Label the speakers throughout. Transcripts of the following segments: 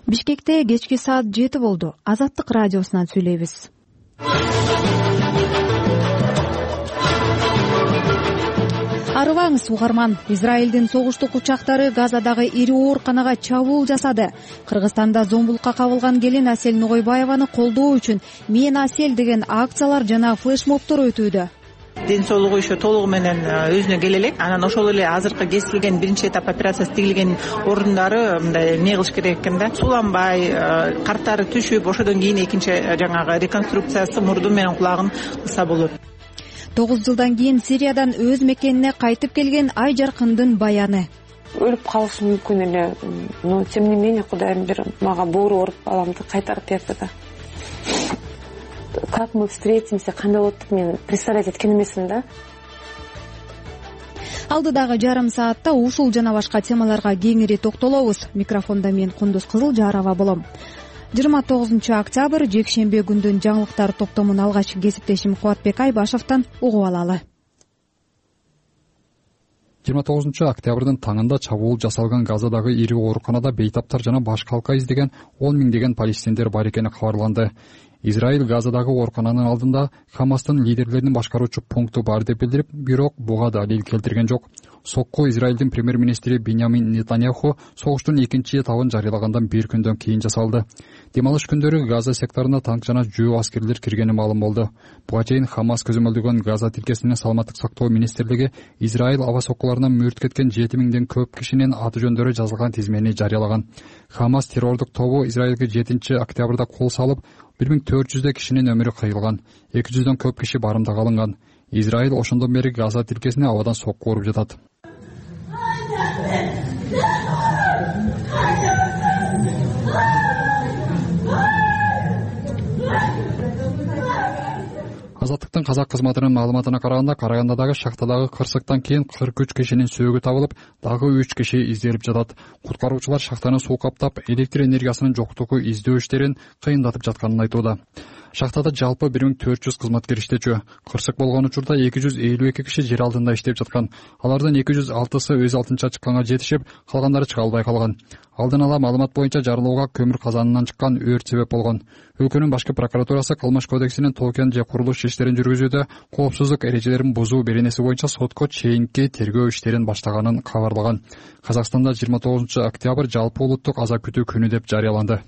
Speaker 1: Бишкекте кечки саат 7 болду. Азаттык радиосунан сүйлөйбүз. Арыбаңыз угарман. Израилдин согуштук учактары Газадагы ири ооруканага чабуул жасады. Кыргызстанда зомбулукка кабылган келин Асель Нугойбаеваны колдоо үчүн "Мен Асель" деген акциялар жана флешмобтор өтүүдө.
Speaker 2: Ден соолугу еще толугу менен өзүнө келе элек. Анан ошол эле азыркы кесилген биринчи этап операциясы тигилген орундары мындай эмне кылыш керек экен да, суланбай, карттары түшүп, ошодон кийин экинчи жаңагы реконструкциясы мурду менен кулагын кылса болот.
Speaker 1: 9 жылдан кийин Сириядан өз мекенине кайтып келген Ай Жаркындын баяны.
Speaker 3: Өлүп калышым мүмкүн эле, но тем не менее Кудайым бир мага боору оруп баламды кайтарып берди да. Как мы встретимся, кандай болот деп мен представлять эткен эмесмин да.
Speaker 1: Алдыдагы жарым саатта ушул жана башка темаларга кеңири токтолобуз. Микрофондо мен Кундуз Кызылжарова болом. 29 октябрь жекшембе күндүн жаңылыктар топтомун алгач кесиптешим Кубатбек Айбашевден угуп алалы.
Speaker 4: 29 октябрдын таңында чабуул жасалган Газадагы ири ооруканада бейтаптар жана баш калка издеген 10 миңдеген палестиндер бар экени кабарланды. Израиль Газадагы оорукананын алдында Хамастын лидерлеринин башкаруучу пункту бар деп билдирип, бирок буга далил келтирген жок. Сокку Израилдин премьер-министри Биньямин Нетаньяху согуштун экинчи этабын жарыялагандан бир күндөн кийин жасалды. Демалыш күндөрү Газа секторуна танк жана жөө аскерлер киргени маалым болду. Буга чейин Хамас көзөмөлдөгөн Газа тилкесинин саламаттык сактоо министрлиги Израиль аба соккуларынан мүрт кеткен 7 миңден көп кишинин аты жөндөрү жазылган тизмени жарыялаган. Хамас террордук тобу Израилге 7 октябрда кол салып, 1400 кишинин өмүрү кыйылган, 200дөн көп киши барымдага алынган. Израиль ошондон бери Газа тилкесине абадан сокку уруп жатат. Азаттыктын казак кызматынын маалыматына караганда, Карагандадагы шахтадагы кырсыктан кийин 43 кишинин сөөгү табылып, дагы 3 киши изделип жатат. Куткаруучулар шахтаны суу каптап, электр энергиясынын жоктугу издөө иштерин кыйындатып жатканын айтууда. Шахтада жалпы 1400 кызматкер иштечү. Кырсык болгон учурда 252 киши жер алдында иштеп жаткан. Алардын 206сы өз алтынча чыкканга жетишип, калгандары чыга албай калган. Алдын ала маалымат боюнча жарылууга көмүр казанынан чыккан өрт себеп болгон. Өлкөнүн башкы прокуратурасы кылмыш кодексинин толкен же курулуш иштерин жүргүзүүдө коопсуздук эрежелерин бузуу беренеси боюнча сотко чейинки тергөө иштерин баштаганын кабарлаган. Казакстанда 29 октябрь жалпы улуттук аза күтүү күнү деп жарыяланды.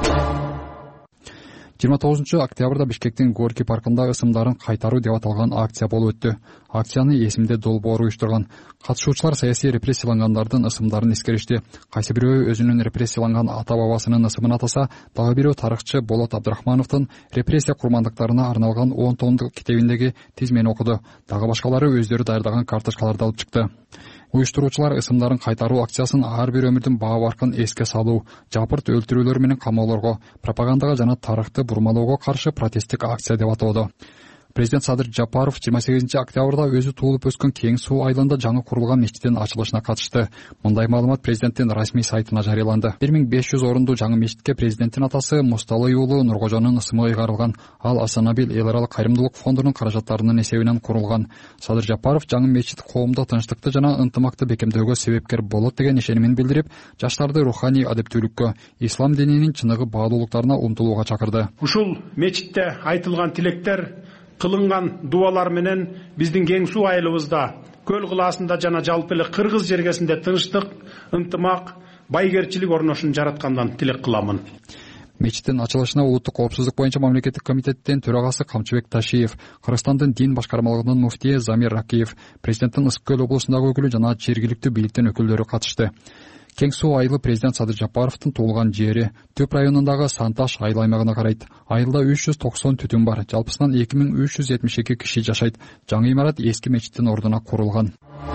Speaker 4: 29 октябрда Бишкектин Горький паркында ысымдарын кайтаруу деп аталган акция болуп өттү. Акцияны эсимде долбоор уюштурган. Катышуучулар саясий репрессиялангандардын ысымдарын эскеришти. Кайсы бирөө өзүнүн репрессияланган ата-бабасынын ысымын атаса, дагы бирөө тарыхчы Болот Абдрахмановдун репрессия курмандыктарына арналган 10 томдук китебиндеги тизмени окуду. Дагы башкалары өздөрү даярдаган карточкаларды алып чыкты. Уюштуруучулар ысымдарын кайтаруу акциясын ар бир өмүрдүн баа баркын эске салуу, жапырт өлтүрүүлөр менен камоолорго, пропагандага жана тарыхты бурмалоого каршы протесттик акция деп атоодо. Президент Садыр Жапаров 28 октябрда өзү туулуп өскөн Кең суу айылында жаңы курулган мечиттин ачылышына катышты. Мындай маалымат президенттин расмий сайтына жарыяланды. 1500 орунду жаңы мечитке президенттин атасы Мусталый уулу Нургожонун ысымы ыйгарылган. Ал Асанабил эл аралык кайрымдуулук фондунун каражаттарынын эсебинен курулган. Садыр Жапаров жаңы мечит коомдо тынчтыкты жана ынтымакты бекемдөөгө себепкер болот деген ишенимин билдирип, жаштарды руханий адептүүлүккө, ислам дининин чыныгы баалуулуктарына умтулууга чакырды.
Speaker 5: Ушул мечитте айтылган тилектер, кылынган дуалар менен биздин Кең суу айылыбызда, көл кылаасында жана жалпы эле Кыргыз жергесинде тынчтык, ынтымак, байгерчилик орношун жараткандан тилек кыламын.
Speaker 4: Мечиттин ачылышына улуттук коопсуздук боюнча мамлекеттик комитеттин төрагасы Камчыбек Ташиев, Кыргызстандын дин башкармалыгынын муфтии Замир Ракиев, президенттин Ысык көл облусундагы өкүлү жана жергиликтүү бийликтин өкүлдөрү катышты. Кең суу айылы президент Садыр Жапаровдун туулган жери. Төп районундагы Санташ айыл аймагына карайт. Айылда 390 түтүн бар. Жалпысынан 2372 киши жашайт. Жаңы имарат эски мечиттин ордуна курулган.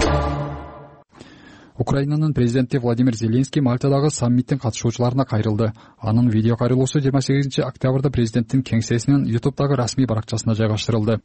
Speaker 4: Украинанын президенти Владимир Зеленский Мальтадагы саммиттин катышуучуларына кайрылды. Анын видео кайрылуусу 28 октябрда президенттин кеңсесинин YouTube'дагы расмий баракчасына жайгаштырылды.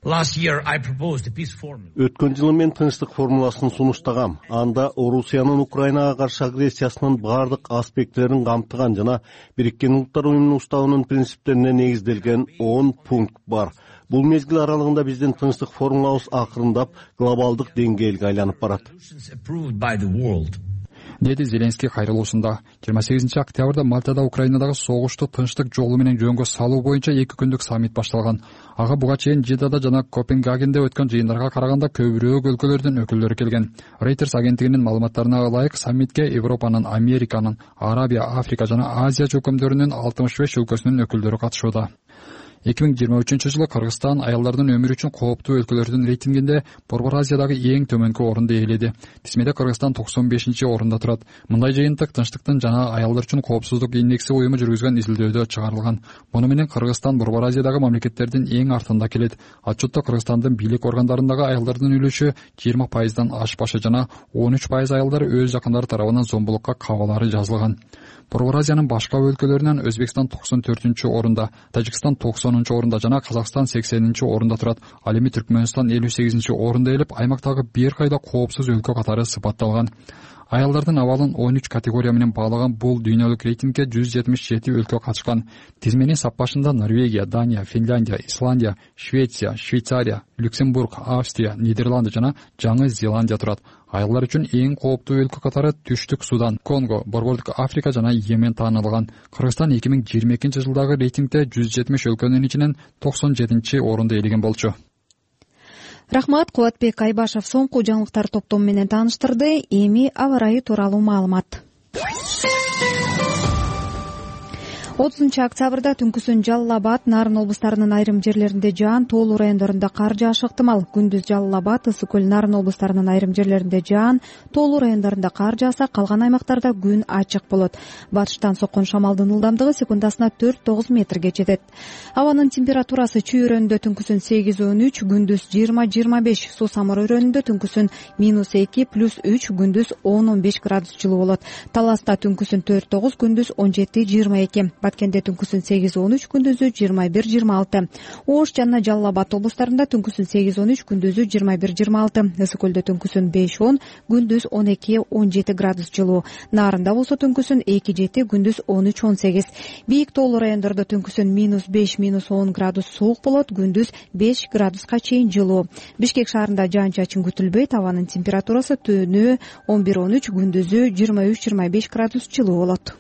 Speaker 6: Өткөн жылы мен тынчтык формуласын сунуштагам. Анда Орусиянын Украинага каршы агрессиясынын бардык аспекттерин камтыган жана Бириккен Улуттар Уюмунун уставынын принциптерине негизделген 10 пункт бар. Бул мезгил аралыгында биздин тынчтык формулабыз акырындап глобалдык деңгээлге айланып барат.
Speaker 4: деди Зеленский кайрылуусунда. 28 октябрда Мальтада Украинадагы согушту тынчтык жолу менен жөнгө салуу боюнча 2 күндүк саммит башталган. Ага буга чейин Жидада жана Копенгагенде өткөн жыйындарга караганда көбүрөөк өлкөлөрдүн өкүлдөрү келген. Reuters агенттигинин маалыматтарына ылайык саммитке Европанын, Американын, Арабия, Африка жана Азия чөкөмдөрүнүн 65 өлкөсүнүн өкүлдөрү катышууда. 2023 жылы Кыргызстан аялдардын өмүрү үчүн кооптуу өлкөлөрдүн рейтингинде Борбор Азиядагы эң төмөнкү орунду ээледи. Тизмеде Кыргызстан 95 орунда турат. Мындай жыйынтык тынчтыктын жана аялдар үчүн коопсуздук индекси уюму жүргүзгөн изилдөөдө чыгарылган. Муну менен Кыргызстан Борбор Азиядагы мамлекеттердин эң артында келет. Отчетто Кыргызстандын бийлик органдарындагы аялдардын үлүшү 20%дан ашпашы жана 13% аялдар өз жакындары тарабынан зомбулукка кабалары жазылган. Борбор Азиянын башка өлкөлөрүнөн Өзбекстан 94-орунда, Тажикстан 90-орунда жана Казакстан 80-орунда турат. Ал эми Түркмөнстан 58-орунда элеп, аймактагы бир кайда коопсуз өлкө катары сыпатталган. Аялдардын абалын 13 категория менен баалаган бул дүйнөлүк рейтингге 177 өлкө катышкан. Тизменин саппашында Норвегия, Дания, Финляндия, Исландия, Швеция, Швейцария, Люксембург, Австрия, Нидерланды жана Жаңы Зеландия турат. Аялдар үчүн эң кооптуу өлкө катары Түштүк Судан, Конго, Борбордук Африка жана Йемен таанылган. Кыргызстан 2022 жылдагы рейтингде 170 өлкөнүн ичинен 97-орунду ээлеген болчу.
Speaker 1: Рахмат, Кубатбек Айбашев соңку жаңылыктар топтому менен тааныштырды. Эми аба ырайы тууралуу маалымат. 30 октябрда түнкүсүн Жалал Абад, Нарын облустарынын айрым жерлеринде жаан, Тоолуу райондорунда кар жаашы ыктымал. Күндүз Жалал Абад, Ысык көл, Нарын облустарынын айрым жерлеринде жаан, Тоолуу райондорунда кар жааса, калган аймактарда күн ачык болот. Батыштан соккон шамалдын ылдамдыгы секундасына 4-9 метрге жетет. Абанын температурасы Чүй өрөөнүндө түнкүсүн 8-13, күндүз 20-25, Суу Самыр өрөөнүндө түнкүсүн -2 +3, күндүз 10-15 градус жылуу болот. Таласта түнкүсүн 4-9, күндүз 17-22. Баткенде түнкүсүн 8-13, күндүзү 21-26. Ош жана Жалал Абад облустарында түнкүсүн 8-13, күндүзү 21-26. Ысык көлдө түнкүсүн 5-10, күндүз 12-17 градус жылуу. Нарында болсо түнкүсүн 2-7, күндүз 13-18. Бийик тоолуу райондордо түнкүсүн -5-10 градус суук болот, күндүз 5 градуска чейин жылуу. Бишкек шаарында жаан-чачын күтүлбөйт, абанын температурасы түнү 11-13, күндүзү 23-25 градус жылуу болот.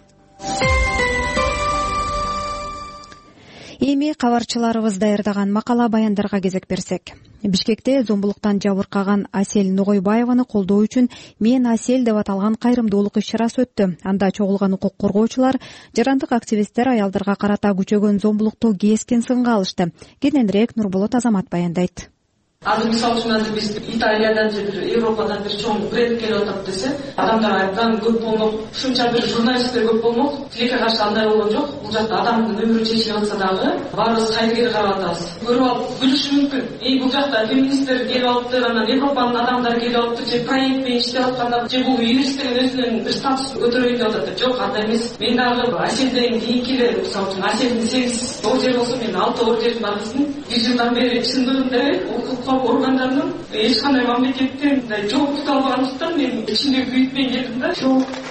Speaker 1: Эми кабарчыларыбыз даярдаган макала баяндарга кезек берсек. Бишкекте зомбулуктан жабыркаган Асель Ногойбаеваны колдоо үчүн «Мен Асель» деп аталган кайрымдуулук иш-чарасы өттү. Анда чогулган укук коргоочулар, жарандык активисттер аялдарга карата күчөгөн зомбулукту кескен сынга алышты. Кененирээк Нурболот Азамат баяндайт.
Speaker 7: Азыр мисалы үчүн азыр биз Италиядан же бир Европадан бир чоң бренд келип атат десе, адамдар айткан көп болмок, ушунча бир журналисттер көп болмок, тилекке каршы андай болгон жок. Бул жакта адамдын өмүрүн чечип атса дагы баарыбыз сайдыгер карап атабыз. Көрүп алып күлүшү мүмкүн. Бул жакта феминисттер келип алыптыр, анан Европанын адамдары келип алыптыр, же проект менен иштеп атканда, же бул юристтердин өзүнүн бир статусун көтөрөйүн деп атат. Жок, андай эмес. Мен дагы Аселден кийинки эле, мисалы үчүн Аселдин 8 ордер болсо, мен 6 ордерим бар биздин. 1 жылдан бери чындыгында органдарынын эч кандай мамлекеттен жоопту албагандыктан мен ичимде күйүтпөй келдим да.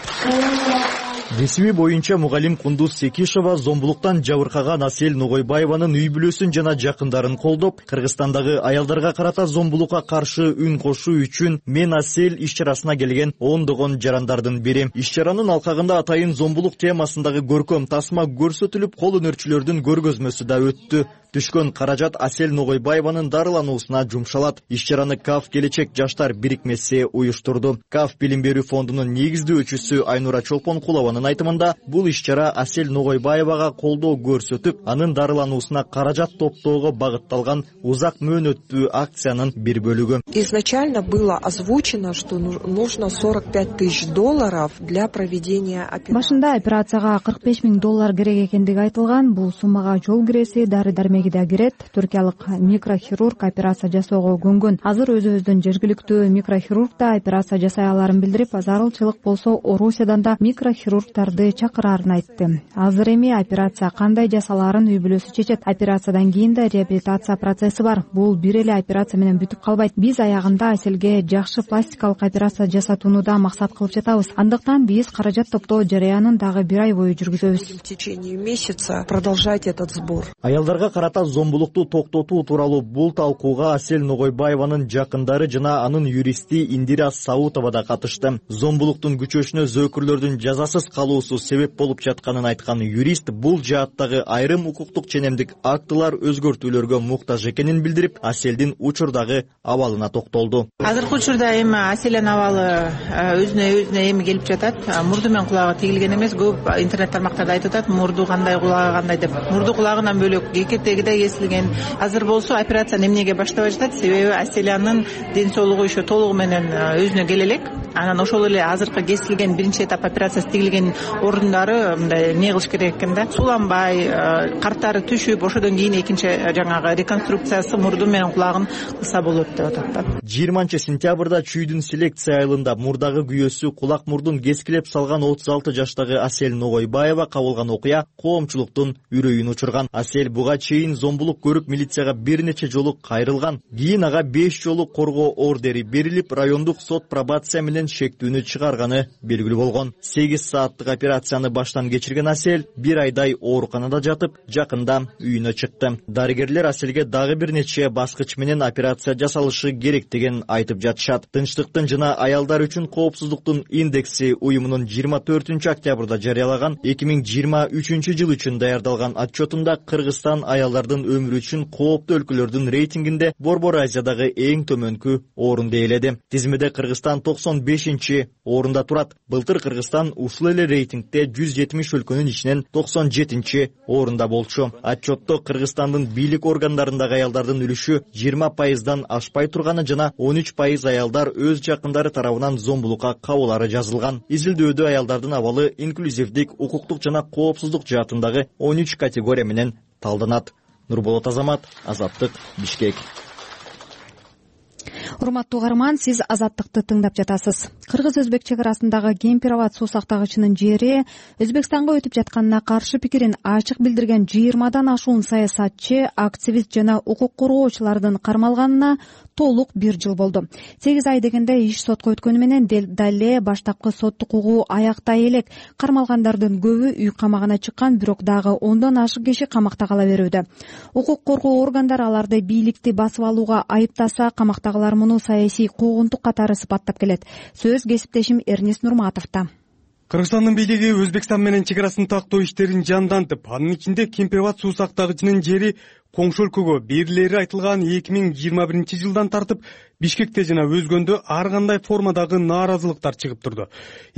Speaker 8: Ресми боюнча мугалим Кундуз Секишова зомбулуктан жабыркаган Асель Ногойбаеванын үй бүлөсүн жана жакындарын колдоп, Кыргызстандагы аялдарга карата зомбулукка каршы үн кошуу үчүн «Мен Асель» иш-чарасына келген ондогон жарандардын бири. Иш-чаранын алкагында атайын зомбулук темасындагы көркөм тасма көрсөтүлүп, кол өнөрчүлөрдүн көргөзмөсү да өттү. Түшкөн каражат Асель Ногойбаеванын дарылануусуна жумшалат. Иш-чараны КАФ Келечек жаштар бирикмеси уюштурду. КАФ билим берүү фондунун негиздөөчүсү Айнура Чолпонкулованын айтымында, бул иш-чара Асель Ногойбаевага колдоо көрсөтүп, анын дарылануусуна каражат топтоого багытталган узак мөөнөттүү акциянын бир бөлүгү.
Speaker 9: Изначально было озвучено, что нужно $45 000 для проведения операции.
Speaker 1: Башында операцияга $45 000 керек экендиги айтылган. Бул суммага жол киреси, дары-дармеги да кирет. Түркиялык микрохирург операция жасоого көнгөн. Азыр өзүбүздүн жергиликтүү микрохирург да операция жасай аларын билдирип, зарылчылык болсо Орусиядан да микрохирургтарды чакырарын айтты. Азыр эми операция кандай жасалаарын үй бүлөсү чечет. Операциядан кийин да реабилитация процесси бар. Бул бир эле операция менен бүтүп калбайт. Биз аягында Аселге жакшы пластикалык операция жасатууну да максат кылып жатабыз. Андыктан биз каражат топтоо жарыянын дагы 1 ай бою жүргүзөбүз.
Speaker 9: В течение месяца продолжать этот сбор.
Speaker 8: Аялдарга карата зомбулукту токтотуу тууралуу бул талкууга Асель Ногойбаеванын жакындары жана анын юристи Индира Саутова да катышты. Зомбулуктун күчөшүнө зөөкүрлөрдүн жазасыз калуусу себеп болуп жатканын айткан юрист бул жааттагы айрым укуктук ченемдик актылар өзгөртүүлөргө муктаж экенин билдирип, Аселдин учурдагы абалына токтолду.
Speaker 2: Азыркы учурда эми Аселдин абалы өзүнө эми келип жатат. Мурду менен кулагы тигилген эмес. Көп интернет тармактарда айтып атат, мурду кандай, кулагы кандай деп. Мурду кулагынан бөлөк кекиртеги да кесилген. Азыр болсо операцияны эмнеге баштабай жатат? Себеби Аселянын ден соолугу еще толугу менен өзүнө келе элек. Анан ошол эле азыркы кесилген биринчи этап операциясы тигилген орундары мындай эмне кылыш керек экен да? Суланбай, карттары түшүп, ошодон кийин экинчи жаңагы реконструкциясы мурду менен кулагын кылса болот деп атат да.
Speaker 8: 20-сентябрда чүйдүн селекция айылында мурдагы күйөөсү кулак мурдун кескилеп салган 36 жаштагы Асель Ногойбаева кабылган окуя коомчулуктун үрөйүн учурган. Асель буга чейин зомбулук көрүп милицияга бир нече жолу кайрылган. Кийин ага 5 жолу коргоо ордери берилип, райондук сот пробация менен шектүүнү чыгарганы белгилүү болгон. 8 сааттык операцияны баштан кечирген Асель 1 айдай ооруканада жатып, жакында үйүнө чыкты. Дарыгерлер Аселге дагы бир нече баскыч менен операция жасалышы керек деген айтып жатышат. Тынчтыктын жана аялдар үчүн коопсуздуктун индекси уюмунун 24-октябрда жарыялаган 2023 жыл үчүн даярдалган отчетунда Кыргызстан аялдардын өмүрү үчүн кооптуу өлкөлөрдүн рейтингинде Борбор Азиядагы эң төмөнкү орунду ээледи. Тизмеде Кыргызстан 95-чи орунда турат. Былтыр Кыргызстан ушул эле рейтингде 170 өлкөнүн ичинен 97-чи орунда болчу. Отчетто Кыргызстандын бийлик органдарындагы аялдардын үлүшү 20%дан ашпай турганы жана 13% аялдар өз жакындары тарабынан зомбулукка кабылары жазылган. Изилдөөдө аялдардын абалы инклюзивдик, укуктук жана коопсуздук жаатындагы 13 категория менен талданат. Нурболот Азамат, Азаттык, Бишкек.
Speaker 1: Урматтуу угарман, сиз Азаттыкты тыңдап жатасыз. Кыргыз-өзбек чек арасындагы Кемпир-Абад суу сактагычынын жери Өзбекстанга өтүп жатканына каршы пикирин ачык билдирген 20дан ашуун саясатчы, активист жана укук коргоочулардын кармалганына толук 1 жыл болду. 8 ай дегенде иш сотко өткөнү менен дале баштапкы соттук угуу аяктай элек. Кармалгандардын көбү үй камагына чыккан, бирок дагы 10дон ашык киши камакта кала берүүдө. Укук коргоо органдары аларды бийликти басып алууга айыптаса, камактагылар муну саясий куугунтук катары сыпаттап келет. Сөз кесиптешим Эрнест Нурматовдо.
Speaker 10: Кыргызстандын бийлиги Өзбекстан менен чек арасын тактоо иштерин жандантып, анын ичинде Кемпир-Абад суу сактагычынын жери коңшу өлкөгө берилери айтылган 2021 жылдан тартып Бишкекте жана өзгөндө ар кандай формадагы нааразылыктар чыгып турду.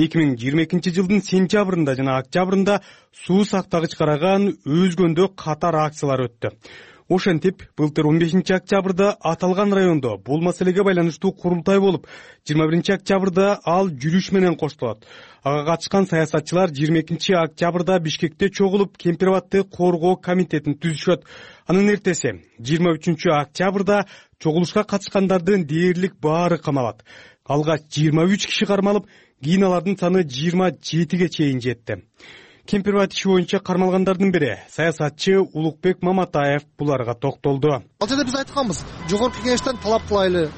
Speaker 10: 2022 жылдын сентябрында жана октябрында суу сактагыч караган өзгөндө катар акциялар өттү. Ошентип, былтыр 15 октябрда аталган райондо бул маселеге байланыштуу курултай болуп, 21 октябрда ал жүрүш менен коштолот. Ага катышкан саясатчылар 22 октябрда Бишкекте чогулуп Кемпир-Абадты коргоо комитетин түзүшөт. Анын эртеси 23 октябрда чогулушка катышкандардын дээрлик баары камалат. Алгач 23 киши кармалып, кийин алардын саны 27ге чейин жетти. Кемпир-Абад иши боюнча кармалгандардын бири саясатчы Улукбек Маматаев буларга токтолду.
Speaker 11: Ал жерде биз айтканбыз, жогорку кеңештен талап кылайлы,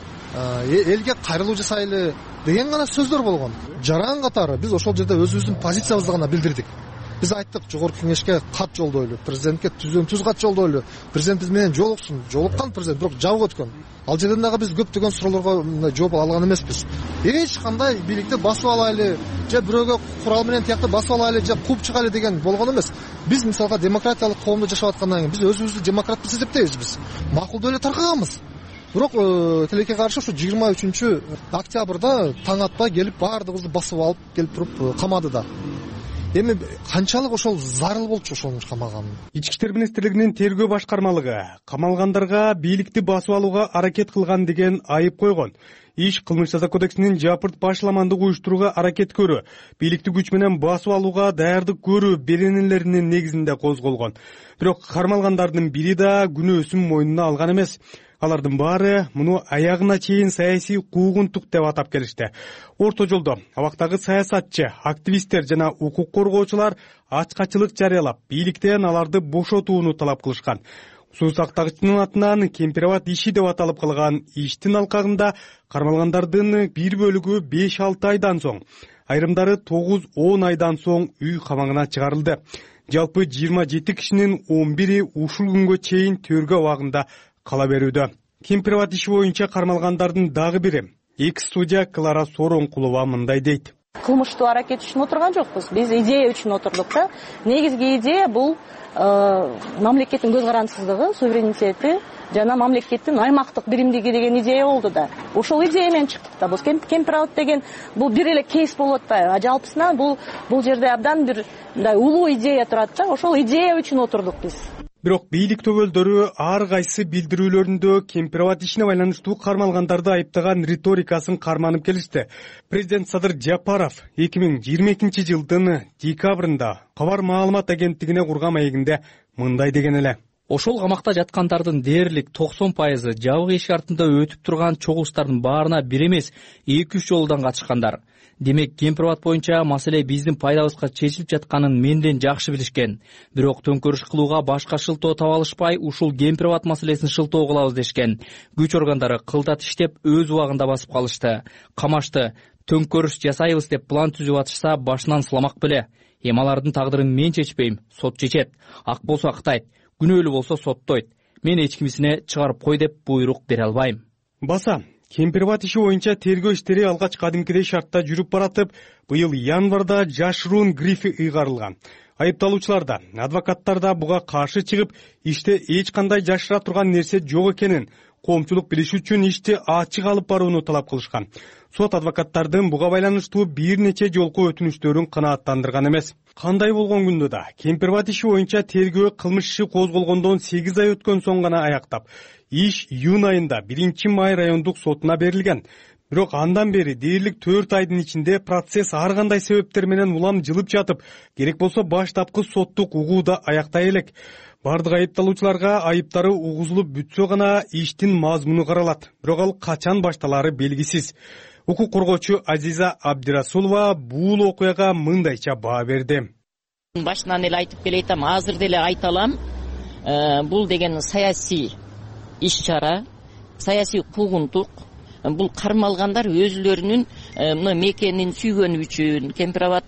Speaker 11: элге кайрылуу жасайлы деген гана сөздөр болгон. Жаран катары биз ошол жерде өзүбүздүн позициябызды гана билдирдик. Биз айттык, жогорку кеңешке кат жолдойлу, президентке түз кат жолдойлу, президент биз менен жолуксун. Жолуккан президент, бирок жабык өткөн. Ал жерден дагы биз көптөгөн суроолорго жооп алган эмеспиз. Эч кандай бийликти басып алайлы, же бирөөгө курал менен тиякты басып алайлы, же кууп чыгайлы деген болгон эмес. Биз мисалга демократиялык коомдо жашап аткандан кийин биз өзүбүздү демократпыз эсептейбиз биз. Макулдуу эле таркаганбыз. Бирок тилекке каршы ушу 23 октябрда таң атпай келип баардыгыбызды басып алып келип туруп камады да. Эми канчалык ошол зарыл болчу ошону камаган.
Speaker 10: Ички иштер министрлигинин тергөө башкармалыгы камалгандарга бийликти басып алууга аракет кылган деген айып койгон. Иш кылмыш жаза кодексинин жапырт башламандык уюштурууга аракет көрүү, бийликти күч менен басып алууга даярдык көрүү беренелеринин негизинде козголгон. Бирок кармалгандардын бири да күнөөсүн мойнуна алган эмес. Алардын баары муну аягына чейин саясий куугунтук деп атап келишти. Орто жолдо абактагы саясатчы, активисттер жана укук коргоочулар ачкачылык жарыялап, бийликтен аларды бошотууну талап кылышкан. Суу сактагычынын атынан Кемпир-Абад иши деп аталып калган иштин алкагында кармалгандардын бир бөлүгү 5-6 айдан соң, айрымдары 9-10 айдан соң үй камагына чыгарылды. Жалпы 27 кишинин 11-и ушул күнгө чейин төргө абагында кала берүүдө. Кемпирабад иши боюнча кармалгандардын дагы бири экс-судья Клара Соронкулова мындай дейт.
Speaker 12: Кылмыштуу аракет үчүн отурган жокпуз. Биз идея үчүн отурдук да. Негизги идея бул мамлекеттин көз карандысыздыгы, суверенитети жана мамлекеттин аймактык биримдиги деген идея болду да. Ошол идея менен чыктык да. Бул Кемпирабад деген бул бир эле кейс болуп атпайбы? Жалпысынан бул жерде абдан бир мындай улуу идея турат да. Ошол идея үчүн отурдук биз.
Speaker 10: Бирок бийлик төбөлдөрү ар кайсы билдирүүлөрүндө Кемпирабад ишине байланыштуу кармалгандарды айыптаган риторикасын карманып келишти. Президент Садыр Жапаров 2022 жылдын декабрында Кабар маалымат агенттигине курган маегинде мындай деген эле.
Speaker 13: Ошол камакта жаткандардын дээрлик 90% жабык эшик артында өтүп турган чогулуштардын баарына бир эмес 2-3 жолдон катышкандар. Демек, Кемпирабад боюнча маселе биздин пайдабызга чечилип жатканын менден жакшы билишкен. Бирок төңкөрүш кылууга башка шылтоо таба алышпай, ушул Кемпирабад маселесин шылтоо кылабыз дешкен. Күч органдары кылда иштеп өз убагында басып калышты. Камашты, төңкөрүш жасайбыз деп план түзүп атышса, башынан сыламак беле. Эми алардын тагдырын мен чечпейм, сот чечет. Ак болсо актайт, күнөөлүү болсо соттойт. Мен эч кимисине чыгарып кой деп буйрук бере албайм.
Speaker 10: Баса Кемпирабад иши боюнча тергөө иштери алгач кадимкидей шартта жүрүп баратып, быйыл январда жашыруун грифи ыйгарылган. Айыпталуучулар да, адвокаттар да буга каршы чыгып, иште эч кандай жашыра турган нерсе жок экенин, коомчулук билиши үчүн ишти ачык алып барууну талап кылышкан. Сот адвокаттардын буга байланыштуу бир нече жолку өтүнүштөрүн канааттандырган эмес. Кандай болгон күндө да Кемпирабад иши боюнча тергөө кылмыш иши козголгондон 8 ай өткөн соң гана аяктап, иш июнь айында 1-май райондук сотуна берилген. Бирок андан бери дээрлик 4 айдын ичинде процесс ар кандай себептер менен улам жылып жатып, керек болсо баштапкы соттук угууда аяктай элек. Бардык айыпталуучуларга айыптары угузулуп бүтсө гана иштин мазмуну каралат. Бирок ал качан башталары белгисиз. Укук коргоочу Азиза Абдирасулова бул окуяга мындайча баа берди.
Speaker 14: Башынан эле айтып келейтам, азыр деле айта алам. Бул деген саясий иш-чара, саясий куугунтук. Бул кармалгандар өзүлөрүнүн мекенин сүйгөнү үчүн, Кемпирабад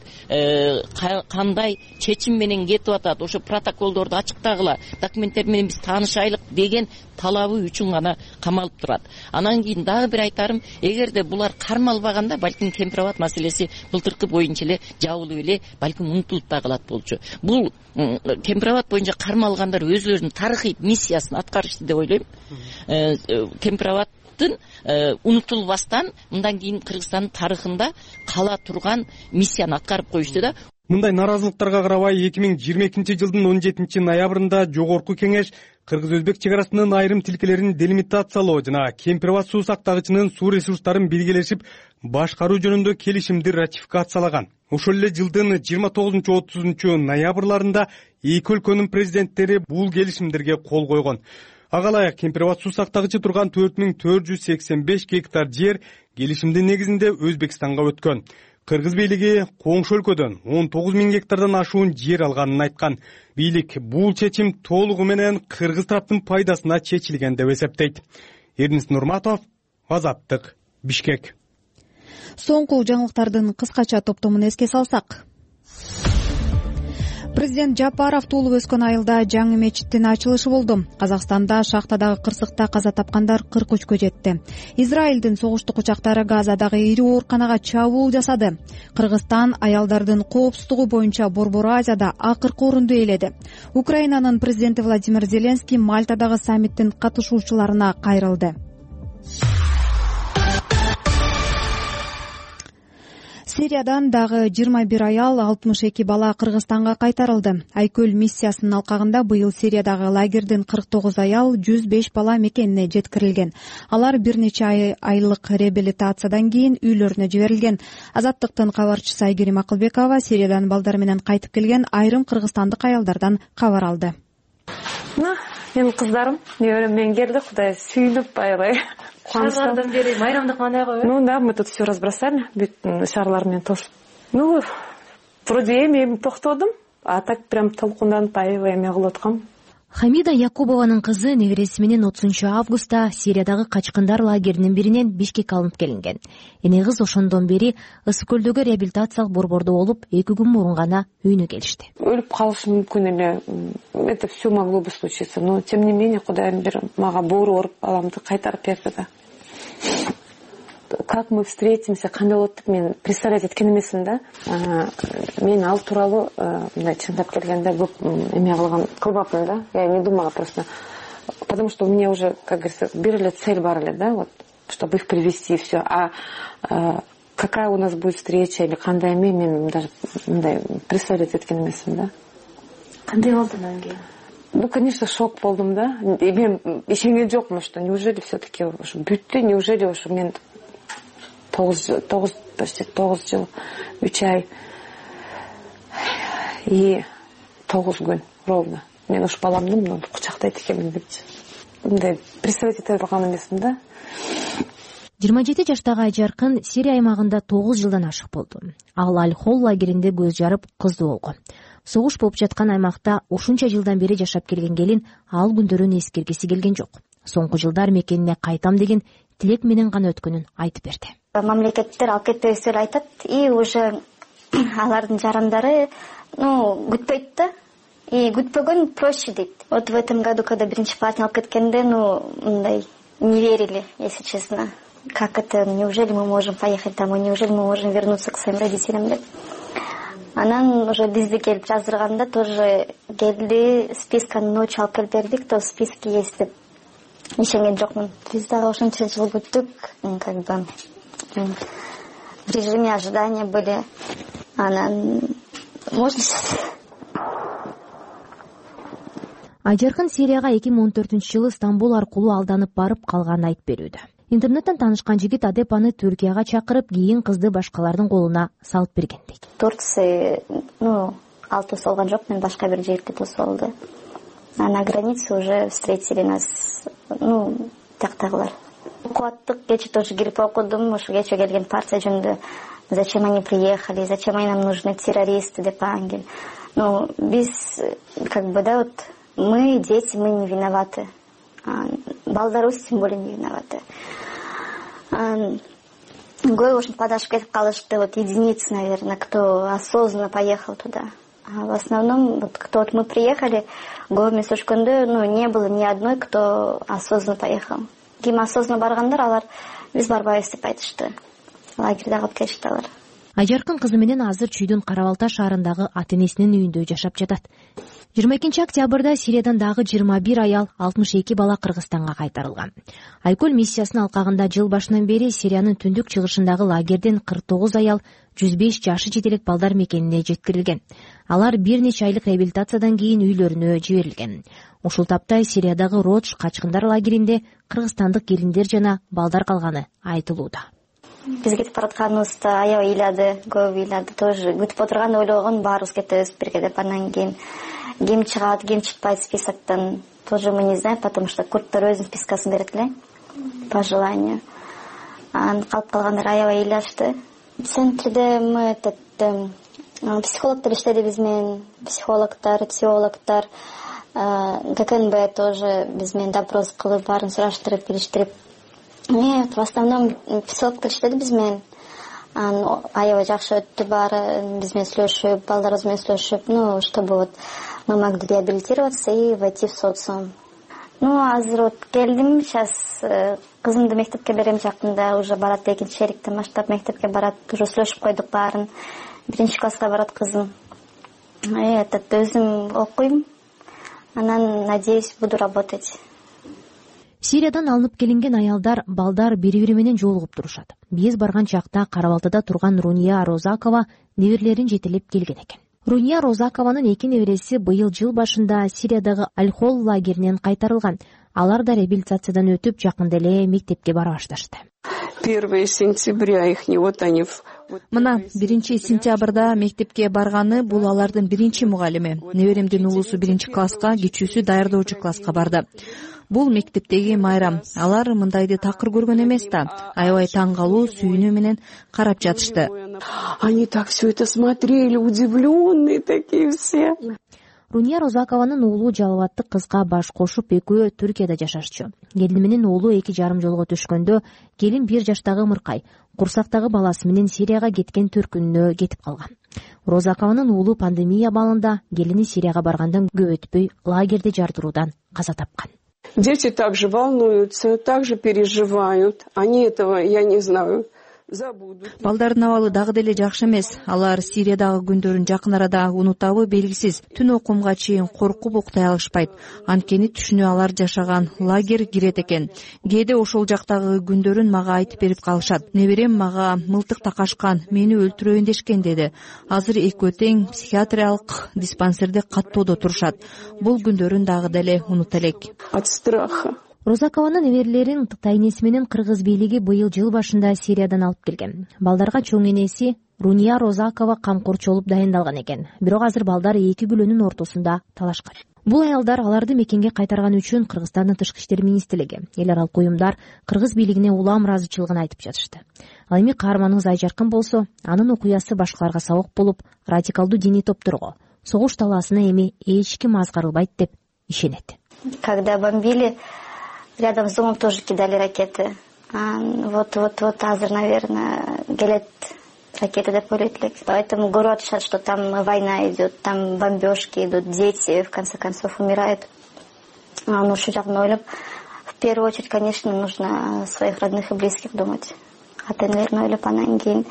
Speaker 14: кандай чечим менен кетип атат, ошо протоколдорду ачыктагыла, документтер менен биз таанышайлык деген талабы үчүн гана камалып турат. Анан кийин дагы бир айтарым, эгерде булар кармалбаганда, балким Кемпирабад маселеси былтыркы боюнча эле жабылып эле, балким унутулуп да калат болчу. Бул Кемпирабад боюнча кармалгандар өзүлөрүнүн тарыхый миссиясын аткарышты деп ойлойм. Кемпирабад унутулбастан мындан кийин Кыргызстандын тарыхында кала турган миссияны аткарып коюшту да.
Speaker 10: Мындай наразылыктарга карабай 2022 жылдын 17 ноябрында Жогорку кеңеш Кыргыз-Өзбек чек арасынын айрым тилкелерин делимитациялоо жана Кемпирабад суу сактагычынын суу ресурстарын биргелешип башкаруу жөнүндө келишимди ратификациялаган. Ошол эле жылдын 29-30 ноябрларында эки өлкөнүн президенттери бул келишимдерге кол койгон. Ага ылайык Кемпирабад суу сактагычы турган 4485 гектар жер келишимдин негизинде Өзбекстанга өткөн. Кыргыз бийлиги коңшу өлкөдөн 19.000 гектардан ашуун жер алганын айткан. Бийлик бул чечим толугу менен Кыргыз тараптын пайдасына чечилген деп эсептейт. Эрнис Нурматов, Азаттык, Бишкек.
Speaker 1: Соңку жаңылыктардын кыскача топтомун эске салсак. Президент Жапаров туулуп өскөн айылда жаңы мечиттин ачылышы болду. Казакстанда шахтадагы кырсыкта каза тапкандар 43-кө жетти. Израилдин согуштук учактары Газадагы ири ооруканага чабуул жасады. Кыргызстан аялдардын коопсуздугу боюнча Борбор Азияда акыркы орунду ээледи. Украинанын президенти Владимир Зеленский Мальтадагы саммиттин катышуучуларына кайрылды. Сириядан дагы 21 аял, 62 бала Кыргызстанга кайтарылды. Айкөл миссиясынын алкагында быйыл Сириядагы лагердин 49 аял, 105 бала мекенине жеткирилген. Алар бир нече айлык реабилитациядан кийин үйлөрүнө жиберилген. Азаттыктын кабарчысы Айгерим Акылбекова Сириядан балдар менен кайтып келген айрым кыргызстандык аялдардан кабар алды.
Speaker 3: Менин кыздарым, неберем менен келди, Кудай сүйүнүп аябай.
Speaker 15: Шарлардан бери майрамдык кандай коебу?
Speaker 3: Да, мы тут все разбросали, бүт шарлар менен тошуп. Вроде эми токтодум, а так прям толкунданып аябай эме кылып аткам.
Speaker 16: Хамида Якубованын кызы небереси менен 30 августта Сириядагы качкындар лагеринин биринен Бишкекке алынып келинген. Эне кыз ошондон бери Ысык көлдөгү реабилитациялык борбордо болуп, 2 күн мурун гана үйүнө келишти.
Speaker 3: Өлүп калышы мүмкүн эле. Это все могло бы случиться, но тем не менее Кудайым бир мага боору оруп баламды кайтарып берди да. Как мы встретимся, кандай болот деп мен представлять эткен эмесмин да. Мен ал тууралуу мындай чындап келгенде көп эме кылбапмын да. Я не думала просто. Потому что у меня уже, как говорится, бир эле цель бар эле да, вот, чтобы их привести и все. А какая у нас будет встреча или кандай эме мен даже мындай представлять эткен эмесмин да.
Speaker 15: Кандай болду анан кийин?
Speaker 3: Ну, конечно, шок болдум да. И мен ишенген жокмун, что неужели все-таки ушу бүттү, неужели ушу мен почти 9 жыл, 3 ай и 9 күн ровно. Мен ушу баламды кучактайт экенмин депчи. Мындай представить ете алган эмесмин да.
Speaker 16: 27 жаштагы Айжаркын Сирия аймагында 9 жылдан ашык болду. Ал Аль-Хол лагеринде көз жарып кыздуу болгон. Согуш болуп жаткан аймакта ушунча жылдан бери жашап келген келин ал күндөрүн эскергиси келген жок. Соңку жылдар мекенине кайтам деген тилек менен гана өткөнүн айтып берди.
Speaker 17: Мамлекеттер алып кетпесин айтат, и уже алардын жарандары, күтпөйт да. И күтпөгөн проще дейт. Вот в этом году, когда биринчи партия алып кеткенде, мындай не верили, если честно. Как это, неужели мы можем поехать домой, неужели мы можем вернуться к своим родителям деп. Анан уже бизди келип жаздырганда тоже келди, списканы ночью алып келип берди, кто в списке есть деп. Ишенген жокмун. Биз дагы ошончо жыл күттүк, как бы в режиме ожидания были. Анан можно сейчас.
Speaker 16: Айжаркын Сирияга 2014-жылы Стамбул аркылуу алданып барып калганын айтып берүүдө. Интернеттен таанышкан жигит Адепаны Түркияга чакырып, кийин кызды башкалардын колуна салып берген дейт.
Speaker 17: Турция, ал тос болгон жок, мен башка бир жигитке тос болду. А на границе уже встретили нас, тактагылар. Кубаттык кече тоже кирип окудум, ошо кече келген партия жөнүндө. Зачем они приехали, зачем они нам нужны, террористы деп ангел. Биз, как бы, да, вот, мы, дети, мы не виноваты. Балдарус тем более не виноваты. Гой уж подашь кетип калышты, вот единицы, наверное, кто осознанно поехал туда. А в основном, вот кто мы приехали, Гомес Ушкунды, не было ни одной, кто осознанно поехал. Ким осознанно баргандар, алар биз барбайбыз деп айтышты. Лагерьде калып кетишти алар.
Speaker 16: Айжаркын кызы менен азыр Чүйдүн Карабалта шаарындагы ата-энесинин үйүндө жашап жатат. 22 октябрда Сириядан дагы 21 аял, 62 бала Кыргызстанга кайтарылган. Айкөл миссиясынын алкагында жыл башынан бери Сириянын түндүк чыгышындагы лагерден 49 аял, 105 жашы жетелек балдар мекенине жеткирилген. Алар бир нече айлык реабилитациядан кийин үйлөрүнө жиберилген. Ушул тапта Сириядагы Родж качкындар лагеринде кыргызстандык келиндер жана балдар калганы айтылууда.
Speaker 17: Биз кетип баратканыбызда аябай ыйлады, көп ыйлады. Тоже күтүп отурган ойлогон баарыбыз кетебиз бирге деп. Анан кийин ким чыгат, ким чыкпайт списоктон, тоже мы не знаем, потому что курттар өзүнүн спискасын берет эле по желанию. Анан калып калгандар аябай ыйлашты. В центре мы психологдор иштеди биз менен, психологдор, теологдор, ГКНБ тоже биз менен допрос кылып, баарын сураштырып, билиштирип. Нет, в основном психологдор иштеди биз менен. Аябай жакшы өттү баары, биз менен сүйлөшүп, балдарыбыз менен сүйлөшүп, чтобы вот мы могли реабилитироваться и войти в социум. Азыр вот келдим, сейчас кызымды мектепке берем жакында, уже барат, экинчи шериктен баштап мектепке барат, уже сүйлөшүп койдук баарын. 1 класска барат кызым. Өзүм окуйм, анан, надеюсь, буду работать.
Speaker 16: Сириядан алынып келинген аялдар, балдар бири-бири менен жолугуп турушат. Биз барган чакта Карабалтада турган Руния Розакова неберелерин жетелеп келген экен. Руния Розакованын 2 небереси быйыл жыл башында Сириядагы Аль-Хол лагеринен кайтарылган. Алар да реабилитациядан өтүп, жакында эле мектепке бара башташты.
Speaker 18: 1 сентября их
Speaker 1: Мына 1 сентябрда мектепке барганы бул алардын биринчи мугалими. Неберемдин уулусу 1 класска, кичүүсү даярдоочу класска барды. Бул мектептеги майрам. Алар мындайды такыр көргөн эмес да. Аябай таң калуу, сүйүнүү менен карап жатышты.
Speaker 18: Они так все это смотрели, удивленные такие все.
Speaker 16: Руния Розакованын уулу жалбаттык кызга баш кошуп экөө Түркияда жашашчу. Келини менен уулу 2,5 жолго түшкөндө келин 1 жаштагы ымыркай курсактагы баласы менен Сирияга кеткен төркүнүнө кетип калган. Розакованын уулу пандемия абалында келини Сирияга баргандан көп өтпөй лагерде жардыруудан каза тапкан.
Speaker 18: Дети также волнуются, также переживают. Они этого, я не знаю, забудут.
Speaker 19: Балдардын абалы дагы деле жакшы эмес. Алар Сириядагы күндөрүн жакын арада унутабы белгисиз. Түн окумга чейин коркуп уктай алышпайт. Анткени түшүнө алар жашаган лагерь кирет экен. Кээде ошол жактагы күндөрүн мага айтып берип калышат. Неберем мага мылтык такашкан, мени өлтүрөйүн дешкен деди. Азыр экөө тең психиатриялык диспансерде каттоодо турушат. Бул күндөрүн дагы деле унута элек.
Speaker 18: От страха.
Speaker 16: Розакованын неберелерин тайнеси менен кыргыз бийлиги быйыл жыл башында Сириядан алып келген. Балдарга чоң энеси Руния Розакова камкорчу болуп дайындалган экен. Бирок азыр балдар эки күлөөнүн ортосунда талашкан. Бул аялдар аларды мекенге кайтарган үчүн Кыргызстандын Тышкы иштер министрлиги, эл аралык уюмдар кыргыз бийлигине улам ыраазычылыгын айтып жатышты. Ал эми каарманыбыз Айжаркын болсо, анын окуясы башкаларга сабак болуп, радикалдуу диний топторго согуш талаасына эми эч ким азгарылбайт деп ишенет.
Speaker 17: Когда бомбили, рядом с домом тоже кидали ракеты. Вот азыр, наверное, келет ракеты деп ойлойт элек. Поэтому көрүп атышат, что там война идет, там бомбежки идут, дети в конце концов умирают. Ушул жагын ойлоп, в первую очередь, конечно, нужно о своих родных и близких думать. Ата-энелерин ойлоп, анан кийин,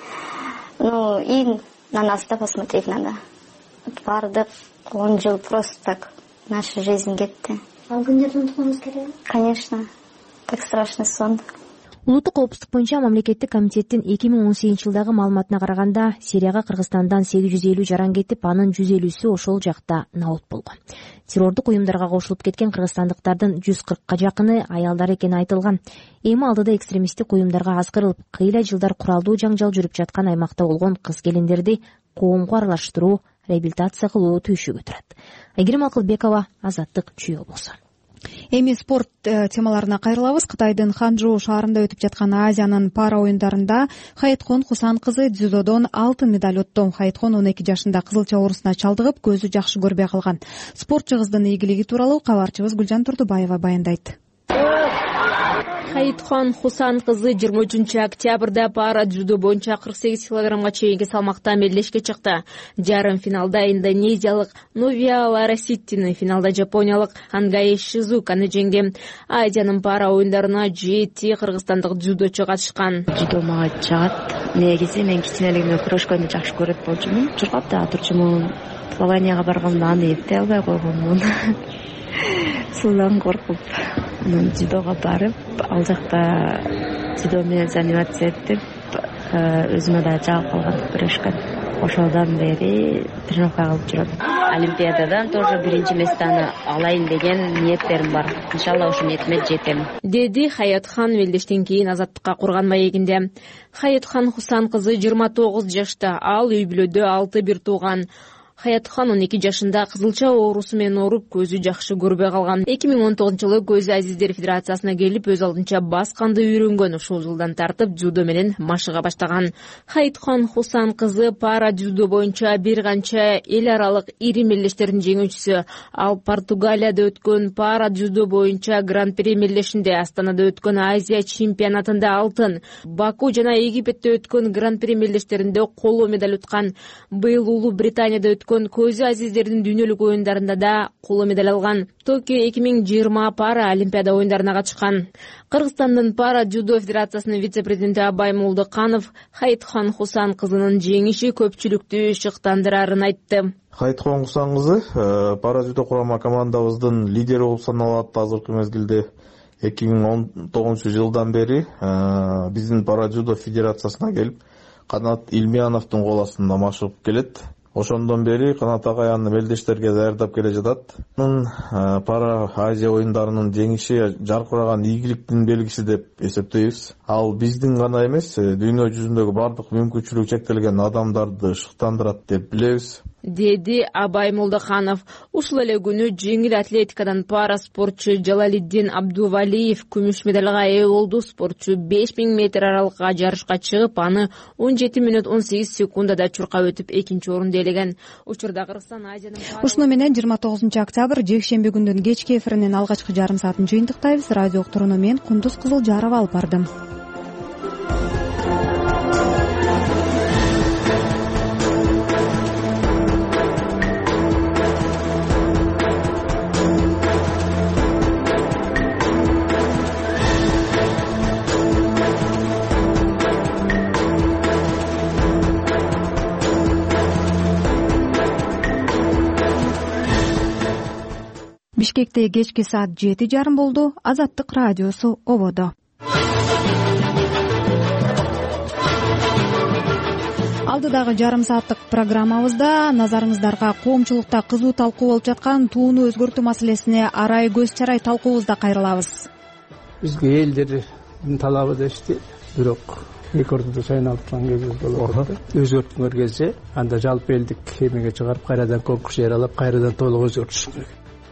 Speaker 17: и на нас да посмотреть надо. Бардык 10 жыл просто так наша жизнь кетти.
Speaker 15: Ал күндөрдү унуткуңуз келеби?
Speaker 17: Конечно, как страшный сон.
Speaker 16: Улуттук коопсуздук боюнча мамлекеттик комитеттин 2018 жылдагы маалыматына караганда, Сирияга Кыргызстандан 850 жаран кетип, анын 150сү ошол жакта набут болгон. Террордук уюмдарга кошулуп кеткен кыргызстандыктардын 140ка жакыны аялдар экени айтылган. Эми алдыда экстремисттик уюмдарга азгырылып, кыйла жылдар куралдуу жаңжал жүрүп жаткан аймакта болгон кыз-келиндерди коомго аралаштыруу, реабилитация кылуу түйшүгө турат. Айгерим Акылбекова, Азаттык, Чүй облусу.
Speaker 1: Эми спорт темаларына кайрылабыз. Кытайдын Ханчжоу шаарында өтүп жаткан Азиянын пара оюндарында Хаятхон Хусан кызы дзюдодон алтын медаль утту. Хаятхон 12 жашында кызылча оорусуна чалдыгып, көзү жакшы көрбөй калган. Спортчу кыздын ийгилиги тууралуу кабарчыбыз Гүлжан Турдубаева баяндайт.
Speaker 20: Хаятхон Хусан кызы 23 октябрда пара дзюдо боюнча 48 килограммга чейинки салмакта мелдешке чыкты. Жарым финалда индонезиялык Новия Лараситтини, финалда жапониялык Ангаи Шизуканы жеңди. Азиянын пара оюндарына 7 кыргызстандык дзюдочу катышкан.
Speaker 21: Дзюдо мага жагат. Негизи мен кичинелигимден күрөшкөндү жакшы көрөт болчумун. Жургап да турчумун. Плаванияга барганда аны эптей албай койгонмун. Суудан коркуп, дзюдого барып, ал жакта дзюдо менен заниматься этип, өзүмө да жагып калган күрөшкөн. Ошодон бери тренировка кылып жүрөм. Олимпиададан тоже биринчи местаны алайын деген ниеттерим бар. Иншалла ошол ниетиме жетем.
Speaker 20: Деди Хаятхон мелдештен кийин Азаттыкка курган маегинде. Хаятхон Хусан кызы 29 жашта, ал үй бүлөдө 6 бир тууган. Хаятхон 12 жашында кызылча оорусу менен ооруп, көзү жакшы көрбөй калган. 2019-жылы Көз Азиздер Федерациясына келип, өз алдынча басканды үйрөнгөн. Ушул жылдан тартып дзюдо менен машыга баштаган. Хаятхон Хусан кызы пара дзюдо боюнча бир канча эл аралык ири мелдештердин жеңүүчүсү. Ал Португалияда өткөн пара дзюдо боюнча гран-при мелдешинде, Астанада өткөн Азия чемпионатында алтын, Баку жана Египетте өткөн гран-при мелдештеринде коло медаль уткан. Быйыл Улуу Британияда өткөн Көз Азиздердин дүйнөлүк оюндарында да коло медаль алган. Токио 2020 пара Олимпиада оюндарына катышкан. Кыргызстандын пара дзюдо федерациясынын вице-президенти Абай Молдоканов Хаятхон Хусан кызынын жеңиши көпчүлүктү шыктандырарын айтты.
Speaker 22: Хаятхон Хусан кызы пара дзюдо курама командабыздын лидери болуп саналат. Азыркы мезгилде 2019 жылдан бери биздин пара дзюдо федерациясына келип, Канат Илмияновдун кол астында машыгып келет. Ошондон бери Канат агай аны мелдештерге даярдап келе жатат. Пара Азия оюндарынын жеңиши жаркыраган ийгиликтин белгиси деп эсептейбиз. Ал биздин гана эмес, дүйнө жүзүндөгү бардык мүмкүнчүлүгү чектелген адамдарды шыктандырат деп билебиз.
Speaker 20: деди Абай Молдоханов. Ушул эле күнү жеңил атлетикадан пара спортчу Жалалиддин Абдувалиев күмүш медалга ээ болду. Спортчу 5000 метр аралыкка жарышка чыгып, аны 17 мүнөт 18 секундада чуркап өтүп экинчи орунду ээлеген. Учурда Кыргызстан Азиянын
Speaker 1: ушуну менен 29 октябрь жекшемби күндүн кечки эфиринин алгачкы жарым саатын жыйынтыктайбыз. Радио уктурууну мен Кундуз Кызылжарова алып бардым. Бишкекте кечки саат 7:30 болду. Азаттык радиосу ободо. Алдыдагы жарым сааттык программабызда назарыңыздарга коомчулукта кызуу талкуу болуп жаткан тууну өзгөртүү маселесине арай көз чарай талкуубузда кайрылабыз.
Speaker 5: Бизге элдердин талабы дешти, бирок эки ортодо шайналып турган кезибиз болот. Өзгөрткөнгөр кезде анда жалпы элдик эмеге чыгарып, кайрадан конкурс жарыялап, кайрадан толук өзгөртүш керек.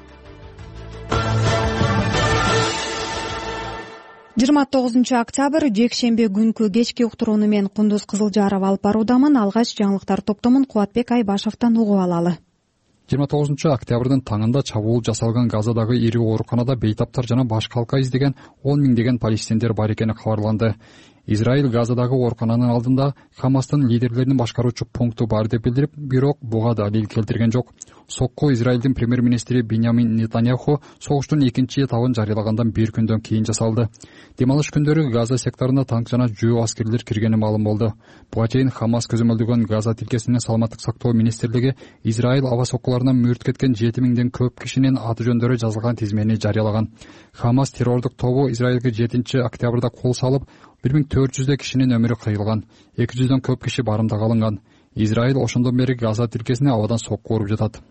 Speaker 1: 29 октябрь жекшемби күнкү кечки уктурууну мен Кундуз Кызылжарова алып баруудамын. Алгач жаңылыктар топтомун Кубатбек Айбашевден угуп алалы.
Speaker 4: 29 октябрдын таңында чабуул жасалган Газадагы ири ооруканада бейтаптар жана баш калка издеген 10 миңдеген палестиндер бар экени кабарланды. Израиль Газадагы оорукананын алдында Хамастын лидерлеринин башкаруучу пункту бар деп билдирип, бирок буга далил келтирген жок. Сокку Израилдин премьер-министри Биньямин Нетаньяху согуштун экинчи этабын жарыялагандан бир күндөн кийин жасалды. Демалыш күндөрү Газа секторуна танк жана жөө аскерлер киргени маалым болду. Буга чейин Хамас көзөмөлдөгөн Газа тилкесинин саламаттык сактоо министрлиги Израиль аба соккуларынан мүрт кеткен 7000ден көп кишинин аты жөндөрү жазылган тизмени жарыялаган. Хамас террордук тобу Израилге 7 октябрда кол салып, 1400 кишинин өмүрү кыйылган, 200дөн көп киши барымдага алынган. Израиль ошондон бери Газа тилкесине абадан сокку уруп жатат.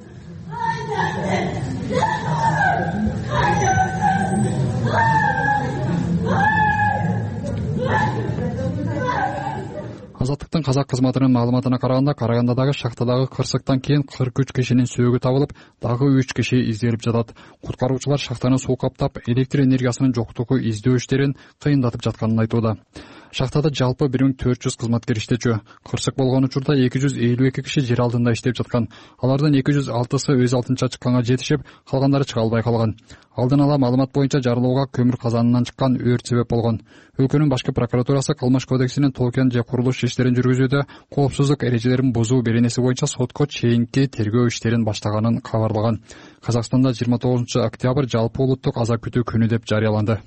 Speaker 4: Азаттыктын казак кызматынын маалыматына караганда, Карагандадагы шахтадагы кырсыктан кийин 43 кишинин сөөгү табылып, дагы 3 киши изделип жатат. Куткаруучулар шахтаны суу каптап, электр энергиясынын жоктугу издөө иштерин кыйындатып жатканын айтууда. Шахтада жалпы 1400 кызматкер иштечү. Кырсык болгон учурда 252 киши жер алдында иштеп жаткан. Алардын 206сы өз алтынча чыкканга жетишип, калгандары чыга албай калган. Алдын ала маалымат боюнча жарылууга көмүр казанынан чыккан өрт себеп болгон. Өлкөнүн башкы прокуратурасы кылмыш кодексинин толкуян же курулуш иштерин жүргүзүүдө коопсуздук эрежелерин бузуу беренеси боюнча сотко чейинки тергөө иштерин баштаганын кабарлаган. Казакстанда 29 октябрь жалпы улуттук аза күтүү күнү деп жарыяланды.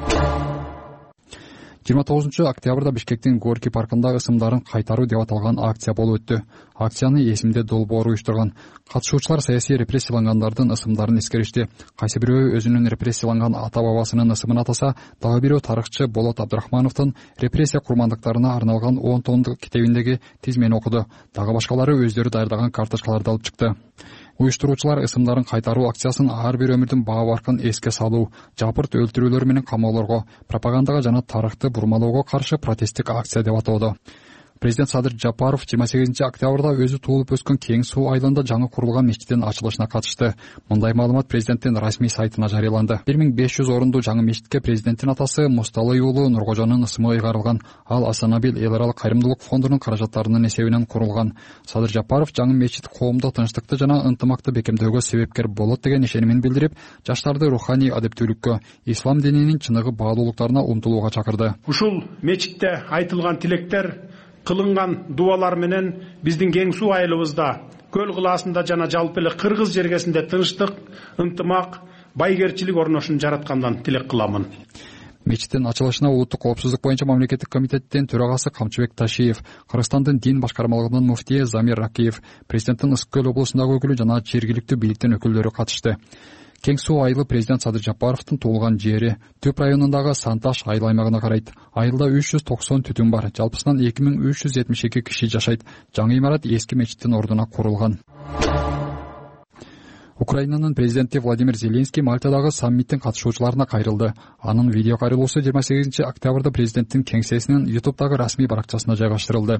Speaker 4: 29 октябрда Бишкектин Горький паркында ысымдарын кайтаруу деп аталган акция болуп өттү. Акцияны эсимде долбоор уюштурган. Катышуучулар саясий репрессиялангандардын ысымдарын эскеришти. Кайсы бирөө өзүнүн репрессияланган ата-бабасынын ысымын атаса, дагы бирөө тарыхчы Болот Абдрахмановдун репрессия курмандыктарына арналган 10 томдук китебиндеги тизмени окуду. Дагы башкалары өздөрү даярдаган карточкаларды алып чыкты. Уюштуруучулар ысымдарын кайтаруу акциясын ар бир өмүрдүн баа баркын эске салуу, жапырт өлтүрүүлөр менен камоолорго, пропагандага жана тарыхты бурмалоого каршы протесттик акция деп атоодо. Президент Садыр Жапаров 28 октябрда өзү туулуп өскөн Кең Суу айылында жаңы курулган мечиттин ачылышына катышты. Мындай маалымат президенттин расмий сайтына жарыяланды. 1500 орунду жаңы мечитке президенттин атасы Мусталый уулу Нуркожонун ысымы ыйгарылган. Ал Асанабил эл аралык кайрымдуулук фондунун каражаттарынын эсебинен курулган. Садыр Жапаров жаңы мечит коомдо тынчтыкты жана ынтымакты бекемдөөгө себепкер болот деген ишенимин билдирип, жаштарды руханий адептүүлүккө, ислам дининин чыныгы баалуулуктарына умтулууга чакырды.
Speaker 6: Ушул мечитте айтылган тилектер, кылынган дуалар менен биздин Кең Суу айылыбызда, көл кылаасында жана жалпы эле кыргыз жергесинде тынчтык, ынтымак, байгерчилик орношун жараткандан тилек кыламын.
Speaker 4: Мечиттин ачылышына улуттук коопсуздук боюнча мамлекеттик комитеттин төрагасы Камчыбек Ташиев, Кыргызстандын дин башкармалыгынын муфтии Замир Ракиев, президенттин Ысык көл облусундагы өкүлү жана жергиликтүү бийликтин өкүлдөрү катышты. Кең Суу айылы президент Садыр Жапаровдун туулган жери. Түп районундагы Санташ айыл аймагына карайт. Айылда 390 түтүн бар. Жалпысынан 2372 киши жашайт. Жаңы имарат эски мечиттин ордуна курулган. Украинанын президенти Владимир Зеленский Мальтадагы саммиттин катышуучуларына кайрылды. Анын видео кайрылуусу 28 октябрда президенттин кеңсесинин YouTube'дагы расмий баракчасына жайгаштырылды.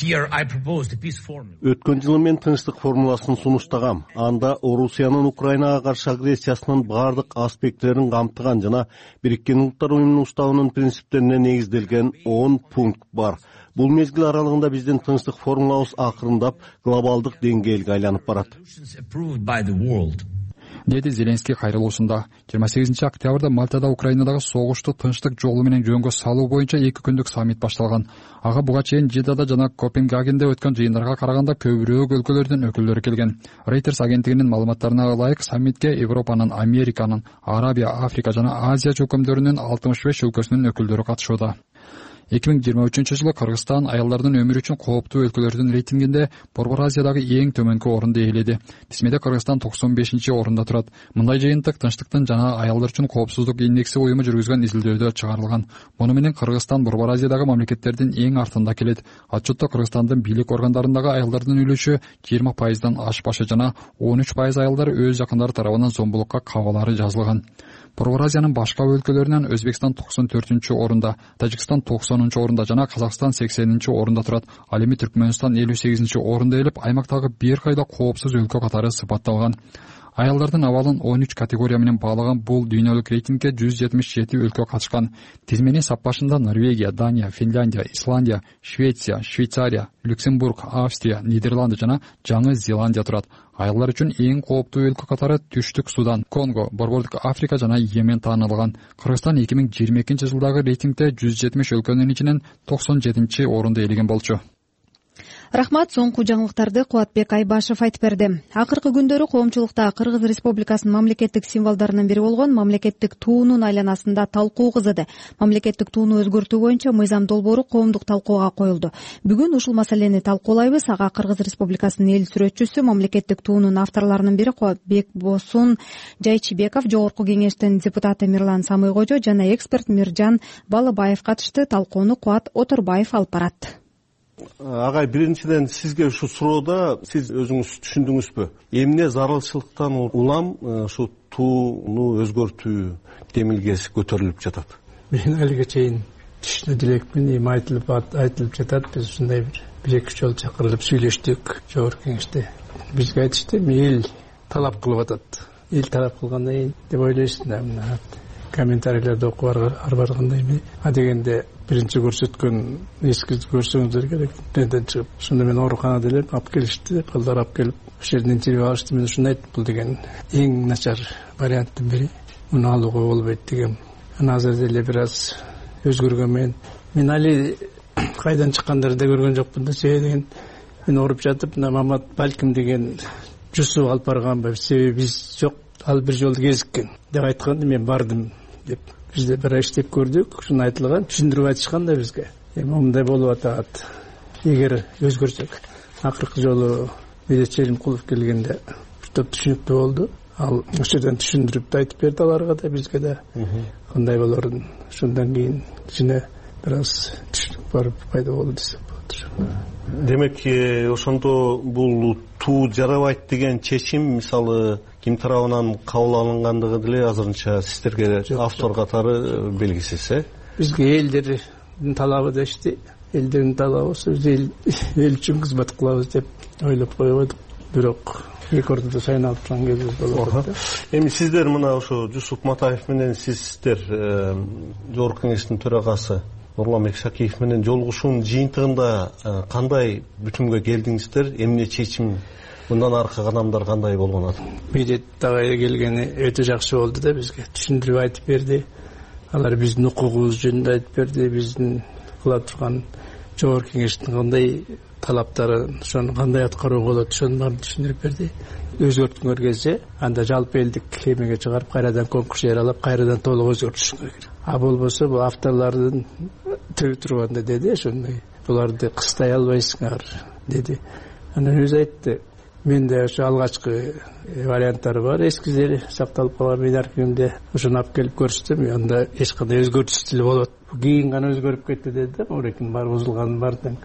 Speaker 7: Өткөн жылы мен тынчтык формуласын сунуштагам. Анда Орусиянын Украинага каршы агрессиясынын бардык аспекттерин камтыган жана Бириккен Улуттар Уюмунун уставынын принциптерине негизделген 10 пункт бар. Бул мезгил аралыгында биздин тынчтык формулабыз акырындап глобалдык деңгээлге айланып барат,
Speaker 4: деди Зеленский кайрылуусунда. 28 октябрда Мальтада Украинадагы согушту тынчтык жолу менен жөнгө салуу боюнча 2 күндүк саммит башталган. Ага буга чейин Жидада жана Копенгагенде өткөн жыйындарга караганда көбүрөөк өлкөлөрдүн өкүлдөрү келген. Reuters агенттигинин маалыматтарына ылайык саммитке Европанын, Американын, Арабия, Африка жана Азия чөкөмдөрүнүн 65 өлкөсүнүн өкүлдөрү катышууда. 2023 жылы Кыргызстан аялдардын өмүрү үчүн кооптуу өлкөлөрдүн рейтингинде Борбор Азиядагы эң төмөнкү орунду ээледи. Тизмеде Кыргызстан 95-орунда турат. Мындай жыйынтык тынчтыктын жана аялдар үчүн коопсуздук индекси уюму жүргүзгөн изилдөөдө чыгарылган. Муну менен Кыргызстан Борбор Азиядагы мамлекеттердин эң артында келет. Отчетто Кыргызстандын бийлик органдарындагы аялдардын үлүшү 20%дан ашпашы жана 13% аялдар өз жакындары тарабынан зомбулукка кабалары жазылган. Борбор Азиянын башка өлкөлөрүнөн Өзбекстан 94-орунда, Тажикстан 90-орунда жана Казакстан 80-орунда турат. Ал эми Түркмөнстан 58-орунда элип, аймактагы бир кайда коопсуз өлкө катары сыпатталган. Аялдардын абалын 13 категория менен баалаган бул дүйнөлүк рейтингге 177 өлкө катышкан. Тизменин саппашында Норвегия, Дания, Финляндия, Исландия, Швеция, Швейцария, Люксембург, Австрия, Нидерланды жана Жаңы Зеландия турат. Аялдар үчүн эң кооптуу өлкө катары Түштүк Судан, Конго, Борбордук Африка жана Йемен таанылган. Кыргызстан 2022 жылдагы рейтингде 170 өлкөнүн ичинен 97-орунду ээлеген болчу.
Speaker 1: Рахмат, соңку жаңылыктарды Кубатбек Айбашев айтып берди. Акыркы күндөрү коомчулукта Кыргыз Республикасынын мамлекеттик символдорунун бири болгон мамлекеттик туунун айланасында талкуу кызды. Мамлекеттик тууну өзгөртүү боюнча мыйзам долбоору коомдук талкууга коюлду. Бүгүн ушул маселени талкуулайбыз. Ага Кыргыз Республикасынын эл сүрөтчүсү, мамлекеттик туунун авторлорунун бири Кубатбек Босун Жайчибеков, Жогорку кеңештин депутаты Мирлан Самыйкожо жана эксперт Миржан Балыбаев катышты. Талкууну Кубат Отурбаев алып барат.
Speaker 7: Агай, биринчиден сизге ушу суроода сиз өзүңүз түшүндүңүзбү? Эмне зарылчылыктан улам ушу тууну өзгөртүү демилгеси көтөрүлүп жатат?
Speaker 5: Мен алыга чейин түшүнө элекмин, эми айтылып жатат. Биз ушундай бир эки жолу чакырылып сүйлөштүк жогорку кеңеште. Бизге айтышты, эл талап кылып атат. Эл талап кылгандан кийин деп ойлойсуң, мына комментарийлерди окуп барганда эми дегенде биринчи көрсөткөн эскизди көрсөңүздөр керек. Тенден чыгып, ошондо мен ооруканада элем, алып келишти, кылдар алып келип, ошол жерден интервью алышты. Мен ушуну айттым, бул деген эң начар варианттын бири. Муну алууга болбойт деген. Азыр деле бир аз өзгөргөн. Мен али кайдан чыккандарды да көргөн жокмун да. Себеби деген мен ооруп жатып, Мамат Балким деген жусу алып барганбы, себеби биз жок, ал бир жолу кезиккен деп айтканды, мен бардым деп. Бизде бир иштеп көрдүк, ушуну айтылган, түшүндүрүп айтышкан да бизге. Эми мындай болуп атат. Эгер өзгөрсөк, акыркы жолу Медет Челимкулов келгенде топ түшүнүктүү болду. Ал ошол жерден түшүндүрүп да айтып берди аларга да, бизге да кандай болорун. Ошондон кийин кичине бир аз түшүнүк барып пайда болду десек болот.
Speaker 7: Демек, ошондо бул туу жарабайт деген чечим мисалы ким тарабынан кабыл алынгандыгы деле азырынча сиздерге автор катары белгисиз,
Speaker 5: Бизге элдердин талабы дешти. Элдердин талабы болсо биз эл үчүн кызмат кылабыз деп ойлоп койбодук. Бирок эки ортодо шайналып турган кезибиз болот.
Speaker 7: Эми сиздер мына ошо Жусуп Матаев менен сиздер жогорку кеңештин төрагасы Нурламбек Шакиев менен жолугушуунун жыйынтыгында кандай бүтүмгө келдиңиздер? Эмне чечим, мындан аркы кадамдар кандай болгон атат?
Speaker 5: Медет агай келгени өтө жакшы болду да, бизге түшүндүрүп айтып берди. Алар биздин укугубуз жөнүндө айтып берди, биздин кыла турган жогорку кеңештин кандай талаптары, ошону кандай аткаруу болот, ошонун баарын түшүндүрүп берди. Өзгөрткөнгөр кезде анда жалпы элдик эмеге чыгарып, кайрадан конкурс жарыялап, кайрадан толук өзгөртүшүң керек. А болбосо бул авторлордун төгү турганда деди, ошондой буларды кыстай албайсыңар деди. Анан өзү айтты, менде ошо алгачкы варианттары бар, эскиздери сакталып калган, мен архивимде ошону алып келип көрсөтөм, анда эч кандай өзгөртүш деле болот. Кийин гана өзгөрүп кетти деди да, орекин бар бузулганын баардыгын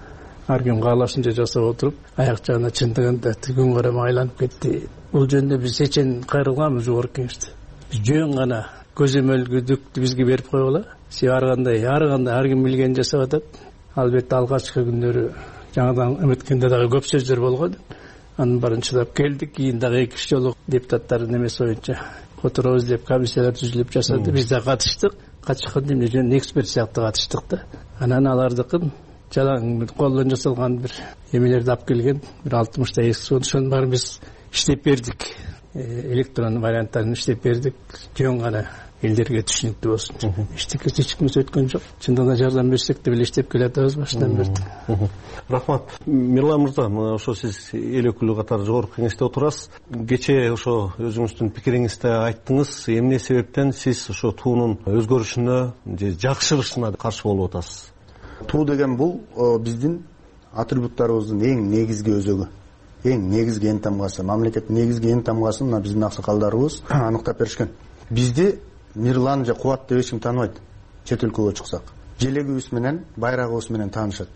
Speaker 5: ар ким каалашынча жасап отуруп аяк жагына чындыгында күн карама айланып кетти. Бул жөнүндө биз чечен кайрылганбыз жогорку кеңеште. Биз жөн гана көзөмөлгүдүктү бизге берип койгула. Себеби ар кандай ар ким билгенин жасап атат. Албетте алгачкы күндөрү жаңадан үмүткөндө дагы көп сөздөр болгон. Анын баарын чыдап келдик. Кийин дагы 2 жолу депутаттардын эмеси боюнча которобуз деп комиссиялар түзүлүп жасады. Биз да катыштык. Катышканда эмне жөн эксперт сыяктуу катыштык да. Анан алардыкын жалаң колдон жасалган бир эмелерди алып келген, бир 60 эски ошонун баарын биз иштеп бердик. Электрон варианттарын иштеп бердик. Жөн гана элдерге түшүнүктүү болсун. Эчтеке чечкимиз өткөн жок. Чындыгында жардам берсек деле иштеп келатабыз башынан бери.
Speaker 7: Рахмат. Мирлан мырза, ошо сиз эл өкүлү катары жогорку кеңеште отурасыз. Кечээ ошо өзүңүздүн пикириңизди айттыңыз. Эмне себептен сиз ошо туунун өзгөрүшүнө же жакшырышына каршы болуп атасыз?
Speaker 2: Туу деген бул биздин атрибуттарыбыздын эң негизги өзөгү, эң негизги эң тамгасы. Мамлекеттин негизги эң тамгасы мына биздин аксакалдарыбыз аныктап беришкен. Бизди Мирлан же Кубат деп эч ким тааныбайт. Чет өлкөгө чыксак, желегибиз менен, байрагыбыз менен таанышат.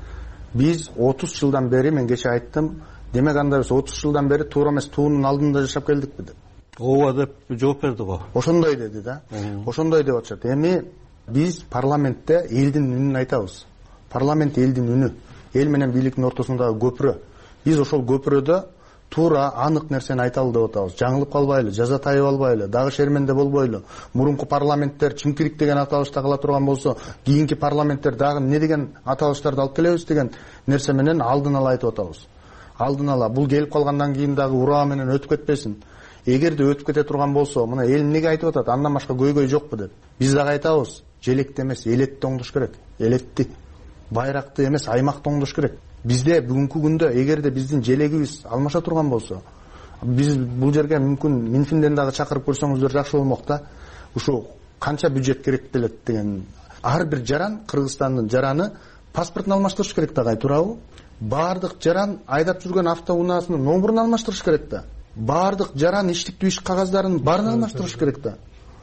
Speaker 2: Биз 30 жылдан бери, мен кече айттым, демек анда биз 30 жылдан бери туура эмес туунун алдында жашап келдикпи деп.
Speaker 7: Ооба деп жооп берди го.
Speaker 2: Ошондой деди да. Ошондой деп атышат. Эми биз парламентте элдин үнүн айтабыз. Парламент элдин үнү. Эл менен бийликтин ортосундагы көпүрө. Биз ошол көпүрөдө туура анык нерсени айталы деп атабыз. Жаңылып калбайлы, жаза тайып албайлы, дагы шерменде болбойлу. Мурунку парламенттер чимкирик деген аталышта кала турган болсо, кийинки парламенттер дагы эмне деген аталыштарды алып келебиз деген нерсе менен алдын ала айтып атабыз. Алдын ала бул келип калгандан кийин дагы ураа менен өтүп кетпесин. Эгерде өтүп кете турган болсо, мына эл эмнеге айтып атат? Андан башка көйгөй жокпу деп. Биз дагы айтабыз, желекти эмес, элетти оңдош керек. Элетти, байракты эмес, аймакты оңдош керек. Бизде бүгүнкү күндө эгерде биздин желегибиз алмаша турган болсо, биз бул жерге мүмкүн Минфинден дагы чакырып көрсөңүздөр жакшы болмок да. Ушу канча бюджет керек делет деген. Ар бир жаран, Кыргызстандын жараны паспортун алмаштырыш керек да, туурабы? Бардык жаран айдап жүргөн автоунаасынын номурун алмаштырыш керек да. Бардык жаран иштиктүү иш кагаздарын баарын алмаштырыш керек да.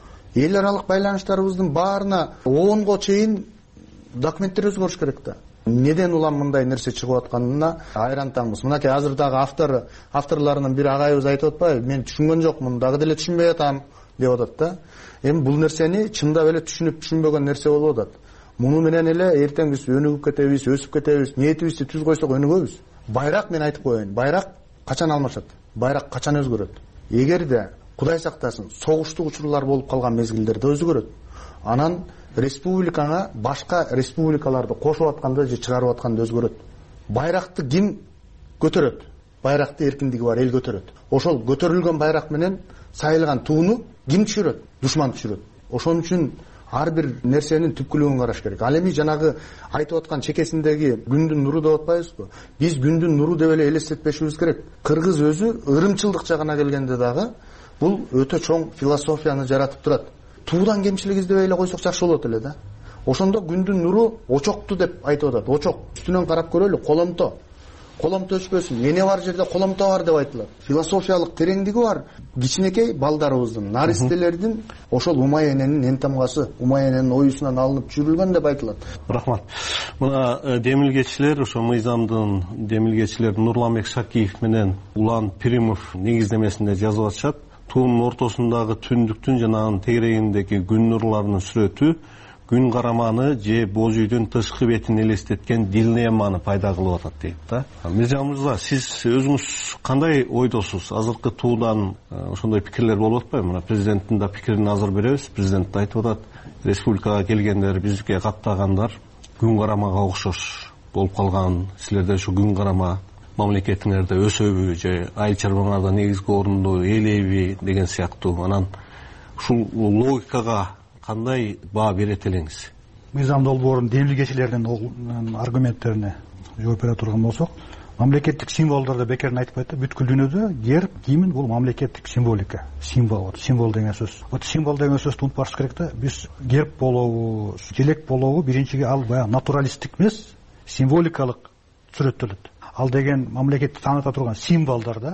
Speaker 2: Эл аралык байланыштарыбыздын баарына 10го чейин документтер өзгөрүш керек да. Неден улам мындай нерсе чыгып атканына айрантаңбыз. Мынакей азыр дагы авторларынын бири агайыбыз айтып атпайбы? Мен түшүнгөн жокмун, дагы деле түшүнбөй атам деп атат да. Эми бул нерсени чындап эле түшүнбөгөн нерсе болуп атат. Муну менен эле эртең биз өнүгүп кетебиз, өсүп кетебиз. Ниетибизди түз койсок өнүгөбүз. Байрак мен айтып коеюн. Байрак качан алмашат? Байрак качан өзгөрөт? Эгерде Кудай сактасын, согуштук учурлар болуп калган мезгилдерде өзгөрөт. Анан республикага башка республикаларды кошуп атканда же чыгарып атканда өзгөрөт. Байракты ким көтөрөт? Байракты эркиндиги бар эл көтөрөт. Ошол көтөрүлгөн байрак менен сайылган тууну ким түшүрөт? Душман түшүрөт. Ошон үчүн ар бир нерсенин түпкүлүгүн караш керек. Ал эми жанагы айтып аткан чекесиндеги күндүн нуру деп атпайбызбы? Биз күндүн нуру деп эле элестетпешибиз керек. Кыргыз өзү ырымчылдык жагына келгенде дагы бул өтө чоң философияны жаратып турат. Туудан кемчилик издебей эле койсок жакшы болот эле да. Ошондо күндүн нуру очокту деп айтып атат. Очок үстүнөн карап көрөлү, коломто. Коломто өчпөсүн. Эне бар жерде коломто бар деп айтылат. Философиялык тереңдиги бар. Кичинекей балдарыбыздын, наристелердин ошол Умай эненин эң тамгасы, Умай эненин оюсунан алынып жүрүлгөн деп айтылат.
Speaker 7: Рахмат. Мына демилгечилер, ошо мыйзамдын демилгечилери Нурламбек Шакиев менен Улан Пиримов негиздемесинде жазып атышат. Туунун ортосундагы түндүктүн жана анын тегерегиндеги күн нурларынын сүрөтү күн караманы же боз үйдүн тышкы бетин элестеткен дилемманы пайда кылып атат дейт да. Миржан мырза, сиз өзүңүз кандай ойдосуз? Азыркы туудан ошондой пикирлер болуп атпайбы? Мына президенттин да пикирин азыр беребиз. Президент айтып атат, республикага келгендер, бизге каттагандар күн карамага окшош болуп калган. Силерде ушу күн карама мамлекетиңерде өсөбү же айыл чарбаңарда негизги орунду ээлейби деген сыяктуу. Анан ушул логикага кандай баа берет элеңиз?
Speaker 9: Мыйзам долбоорунун демилгечилеринин аргументтерине жооп бере турган болсок, мамлекеттик символдорду бекерден айтпайт да. Бүткүл дүйнөдө герб, гимн бул мамлекеттик символика, символ деген сөз. Вот символ деген сөздү унутпашыбыз керек да. Биз герб болобу, желек болобу, биринчиге ал баягы натуралисттик эмес, символикалык сүрөттөлөт. Ал деген мамлекетти тааныта турган символдор да.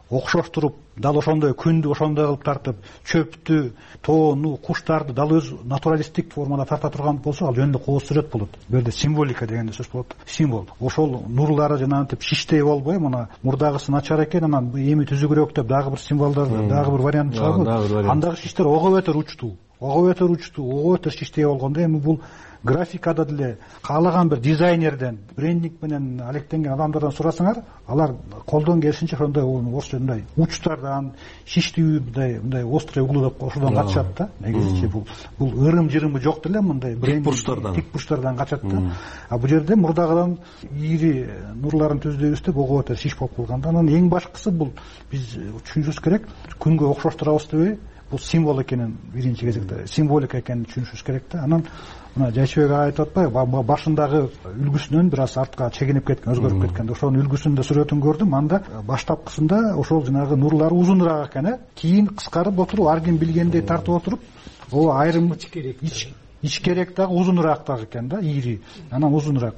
Speaker 9: окшоштуруп дал ошондой күндү ошондой кылып тартып, чөптү, тоону, куштарды дал өз натуралисттик формада тарта турган болсо, ал жөн эле кооз сүрөт болот. Бул жерде символика деген сөз болот. Символ. Ошол нурлары жанагынтип шиштей болбой, мына мурдагысы начар экен, анан эми түзүгүрөөк деп дагы бир символдарды, дагы бир вариант чыгарып, андагы шиштер ого өтө учтуу. Ого өтө шиштей болгондо эми бул графикада деле каалаган бир дизайнерден, брендинг менен алектенген адамдардан сурасаңар, алар колдон келишинче ошондой орусча мындай учтардан, шиштүү мындай острый углу деп ошодон качышат да. Негизичи бул ырым-жырымы жок деле мындай тик бурчтардан качат да. А бул жерде мурдагыдан ири нурларын түздөйбүз деп ого өтө шиш болуп калган да. Анан эң башкысы бул биз түшүнүшүбүз керек, күнгө окшоштурабыз дебей, бул символ экенин биринчи кезекте, символика экенин түшүнүшүбүз керек да. Анан мына Жайчыбек айтып атпайбы, башындагы үлгүсүнөн бир аз артка чегинип кеткен, өзгөрүп кеткен. Ошонун үлгүсүндө сүрөтүн көрдүм. Анда баштапкысында ошол жанагы нурлары узунураак экен, кийин кыскарып отуруп, ар ким билгендей тартып отуруп, о айрым ичкерээк дагы узунураак дагы экен да, ири. Анан узунураак.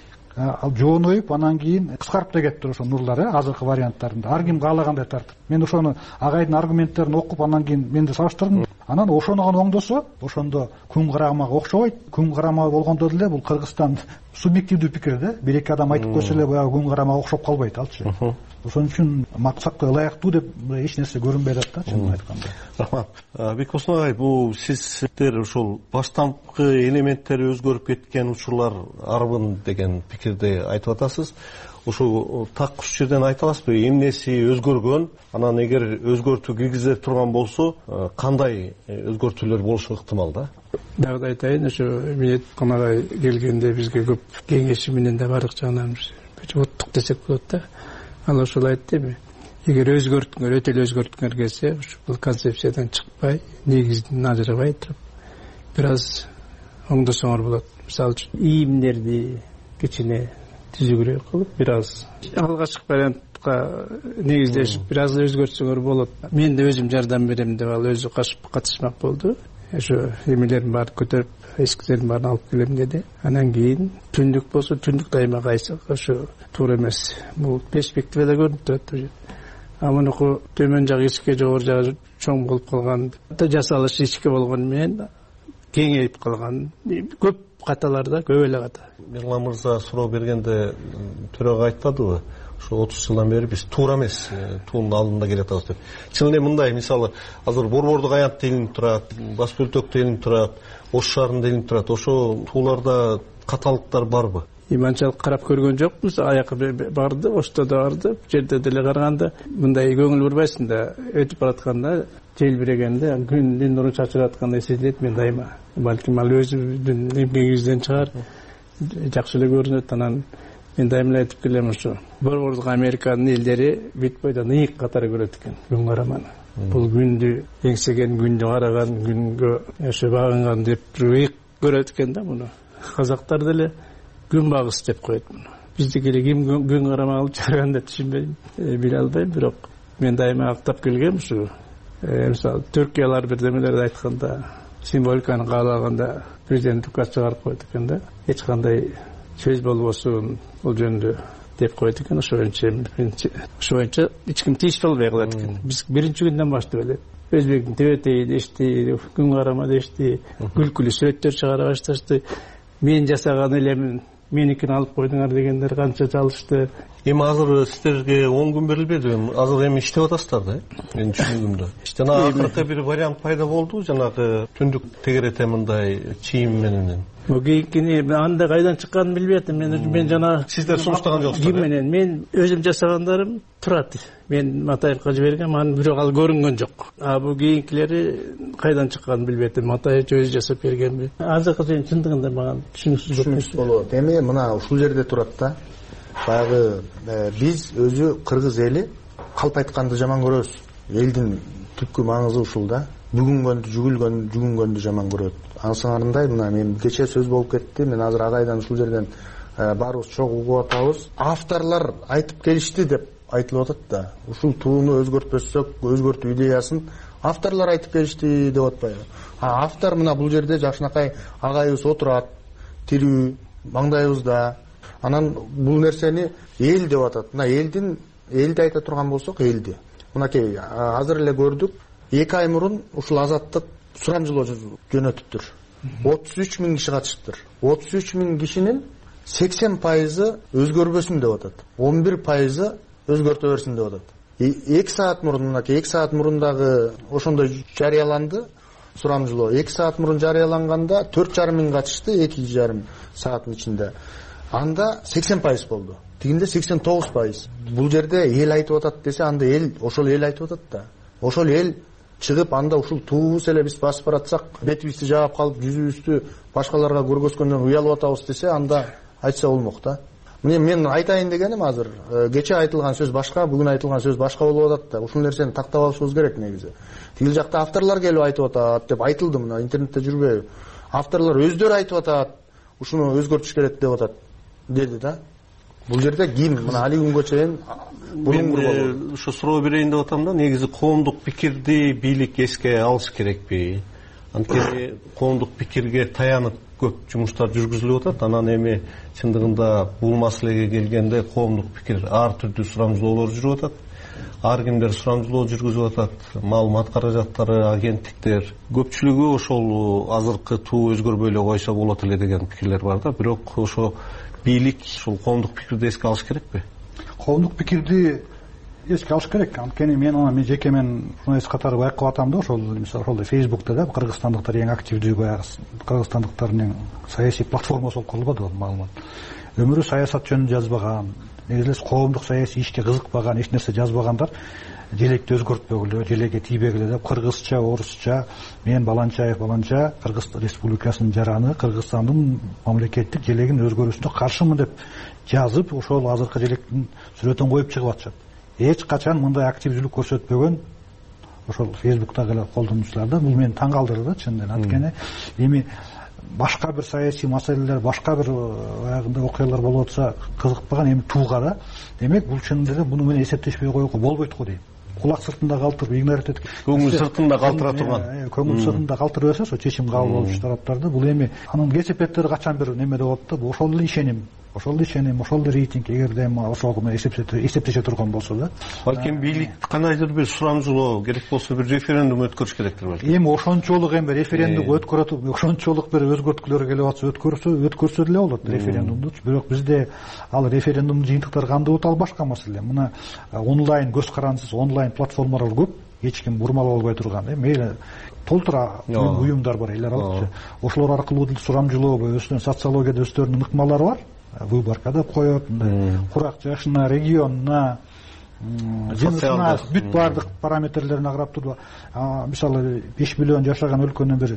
Speaker 9: Ал жооноюп, анан кийин кыскарып да кетти ошо нурлары азыркы варианттарында. Ар ким каалагандай тартып. Мен ошону агайдын аргументтерин окуп, анан кийин мен да салыштырдым. Анан ошону оңдосо, ошондо күн карамага окшобойт. Күн карама болгондо деле бул Кыргызстан субъективдүү пикир да. Бир-эки адам айтып койсо эле баягы күн карамага окшоп калбайт алчы. Ошон үчүн максатка ылайыктуу деп эч нерсе көрүнбөй атат да, чынын айтканда.
Speaker 7: Рахмат. Бекболсун агай, бул сиздер ошол баштапкы элементтери өзгөрүп кеткен учурлар арбын деген пикирди айтып атасыз. Ошол так ушул жерден айта аласызбы, эмнеси өзгөргөн? Анан эгер өзгөртүү киргизе турган болсо, кандай өзгөртүүлөр болушу ыктымал да?
Speaker 5: Дагы да айтайын, ошо мен конагай келгенде бизге көп кеңеши менен да бардык жагынан оттук десек болот да. Ал ошол айтты эми, эгер өзгөртүңөр, өтө эле өзгөртүңөр келсе, бул концепциядан чыкпай, негизден ажырабай туруп, бир аз оңдосоңор болот. Мисалы үчүн ийимдерди кичине түзүгүрөөк кылып, бир аз алгачкы вариантка негиздешип, бир аз өзгөртсөңөр болот. Мен да өзүм жардам берем деп ал өзү катышмак болду. Ошо эмелерин баарын көтөрүп, эскизерин баарын алып келем деди. Анан кийин түндүк болсо, түндүк дайыма кайсы ошо туура эмес. Бул перспективада көрүнүп турат. А мунуку төмөн жагы ичке, жогору жагы чоң болуп калган, жасалышы ичке болгону менен кеңейип калган. Көп каталарда, көп эле ката.
Speaker 7: Мирлан мырза суроо бергенде төрөгө айтпадыбы? Ошо 30 жылдан бери биз туура эмес туунун алдында келатабыз деп. Чын эле мындай, мисалы, азыр Борбордук аянт делинип турат, Бас Бөлтөк делинип турат, Ош шаарында делинип турат. Ошо тууларда каталыктар барбы?
Speaker 5: Анчалык карап көргөн жокпуз. Аякка барды, Ошто да барды. Жерде деле караганда мындай көңүл бурбайсың да, өтүп баратканда, желбирегенде, күндүн нуру чачырып аткандай сезилет. Мен дайыма, балким ал өзүнүн эмгегибизден чыгар, жакшы эле көрүнөт. Анан мен дайыма айтып келем, ошо Борбордук Американын элдери бүт бойдон ыйык катары көрөт экен күн караманы. Бул күндү эңсеген, күндү караган, күнгө ошо багынган деп ыйык көрөт экен да муну. Казактар деле күн багыс деп коет муну. Биздики эле ким күн карамагыл чыгарган деп түшүнбөйм, биле албайм, бирок мен дайыма актап келгем ушу. Мисалы, Түркиялар бирдемелерди айтканда, символиканы каалаганда президент указ чыгарып коет экен да. Эч кандай сөз болбосун бул жөнүндө деп коет экен. Ошо боюнча эч ким тийиштүү болбой калат экен. Биз биринчи күндөн баштап эле Өзбектин Тебетей дешти, күн карама дешти, күлкүлүү сүрөттөр чыгара башташты. Мен жасаган элем, меникini алып койдуңар дегендер канча жалышты.
Speaker 7: Эми азыр сиздерге 10 күн берилбедиби? Азыр эми иштеп атасыздар да, менин түшүнүгүмдө. Жана акыркы бир вариант пайда болду, жанагы түндүк тегерете мындай чийим менен.
Speaker 5: Кийинкини анда кайдан чыкканын билбей атам. Мен жана
Speaker 7: сиздер сунуштаган жоксуздар.
Speaker 5: Ким менен? Мен өзүм жасагандарым турат. Мен Матаевка жибергем, анын бирок ал көрүнгөн жок. А бул кийинкилери кайдан чыкканын билбей атам. Матаев өзү жасап бергенби? Азыркы чындыгында мага түшүнүксүз
Speaker 2: болот. Эми мына ушул жерде турат да. Баягы биз өзү кыргыз эли калп айтканды жаман көрөбүз. Элдин түпкү маңызы ушул да. Бүгүнгөндү жүгүнгөндү жаман көрөт. Ансыңарындай мына мен кече сөз болуп кетти. Мен азыр агайдан ушул жерден баарыбыз чогуу угуп атабыз. Авторлор айтып келишти деп айтылып атат да. Ушул тууну өзгөртпөсөк, өзгөртүү идеясын авторлор айтып келишти деп атпайбы? Автор мына бул жерде жакшынакай агайыбыз отурат, тирүү, маңдайыбызда. Анан бул нерсени эл деп атат. Мына элди айта турган болсок, элди. мынакей азыр эле көрдүк, 2 ай мурун ушул Азаттык сурамжылоо жөнөтүптүр. 33 000 киши катышыптыр. 33 000 кишинин 80% өзгөрбөсүн деп атат. 11% өзгөртө берсин деп атат. 2 саат мурун, мынакей 2 саат мурун дагы ошондой жарыяланды сурамжылоо. 2 саат мурун жарыяланганда 4,5 000 катышты 2,5 сааттын ичинде. Анда 80% болду. Тигинде 89%. Бул жерде эл айтып атат десе, анда эл, ошол эл айтып атат да. Ошол эл чыгып анда ушул туубуз эле биз басып баратсак, бетибизди жаап калып, жүзүбүздү башкаларга көргөзгөндөн уялып атабыз десе, анда айтса болмок да. Мен айтайын дегеним азыр кече айтылган сөз башка, бүгүн айтылган сөз башка болуп атат да. Ушул нерсени тактап алышыбыз керек негизи. Тигил жакта авторлор келип айтып атат деп айтылды, мына интернетте жүрбөйбү. Авторлор өздөрү айтып атат, ушуну өзгөртүш керек деп атат деди да. Бул жерде ким мына али күнгө чейин булуңгур болот.
Speaker 7: Ушу суроо берейин деп атам да, негизи коомдук пикирди бийлик эске алыш керекпи? Анткени коомдук пикирге таянып көп жумуштар жүргүзүлүп атат. Анан эми чындыгында бул маселеге келгенде коомдук пикир ар түрдүү сурамжылоолор жүрүп атат. Ар кимдер сурамжылоо жүргүзүп атат. Маалымат каражаттары, агенттиктер. Көпчүлүгү ошол азыркы туу өзгөрбөй эле койсо болот эле деген пикирлер бар да. Бирок ошо бийлик ушул коомдук пикирди эске алыш керекпи?
Speaker 9: Коомдук пикирди эске алыш керек. Анткени мен жеке журналист катары байкап атам да, ошол мисалы ошол Facebook'та да кыргызстандыктар эң активдүү баягы кыргызстандыктардын саясий платформасы болуп курулбады ал маалымат. Өмүрү саясат жөнүндө жазбаган, негизи коомдук саясий ишке кызыкпаган, эч нерсе жазбагандар желекти өзгөртпөгүлө, желекке тийбегиле деп кыргызча, орусча мен Баланчаев Кыргыз Республикасынын жараны, Кыргызстандын мамлекеттик желегин өзгөрүүсүнө каршымын деп жазып, ошол азыркы желектин сүрөтүн коюп чыгып атышат. Эч качан мындай активдүүлүк көрсөтпөгөн ошол Facebook'тагы эле колдонуучулар да. Бул мени таң калтырды чындыгы. Анткени эми башка бир саясий маселелер, башка бир аягында окуялар болуп атса кызыкпаган эми туугара, демек бул чынында эле буну менен эсептешпей коюуга болбойт го дейм. Кулак сыртында калтырып игнорить этип,
Speaker 7: көңүл сыртында калтыра турган.
Speaker 9: Көңүл сыртында калтырып берсе, ошо чечим кабыл болчу тараптарды. Бул эми анын кесепеттери качан бир немеде болот да. Ошол эле ишеним, ошол эле рейтинг эгерде ошого эсептеше турган болсо да.
Speaker 7: Балким бийлик кандайдыр бир сурамжылоо керек болсо бир референдум өткөрүш керектир балким.
Speaker 9: Эми ошончолук эми референдум өткөрөт, ошончолук бир өзгөртүүлөр келип атса өткөрсө деле болот референдумду. Бирок бизде ал референдумдун жыйынтыктары кандай болот, ал башка маселе. Мына онлайн көз карандысыз онлайн платформалар көп, эч ким бурмалап албай турган, мейли толтура уюмдар бар, элер алып. Ошолор аркылуу сурамжылоо, өзүнүн социологияда өздөрүнүн ыкмалары бар. Выборка деп коет, курак жашына, регионуна, жынысына, бүт баардык параметрлерине карап туруп, мисалы 5 миллион жашаган өлкөнүн бир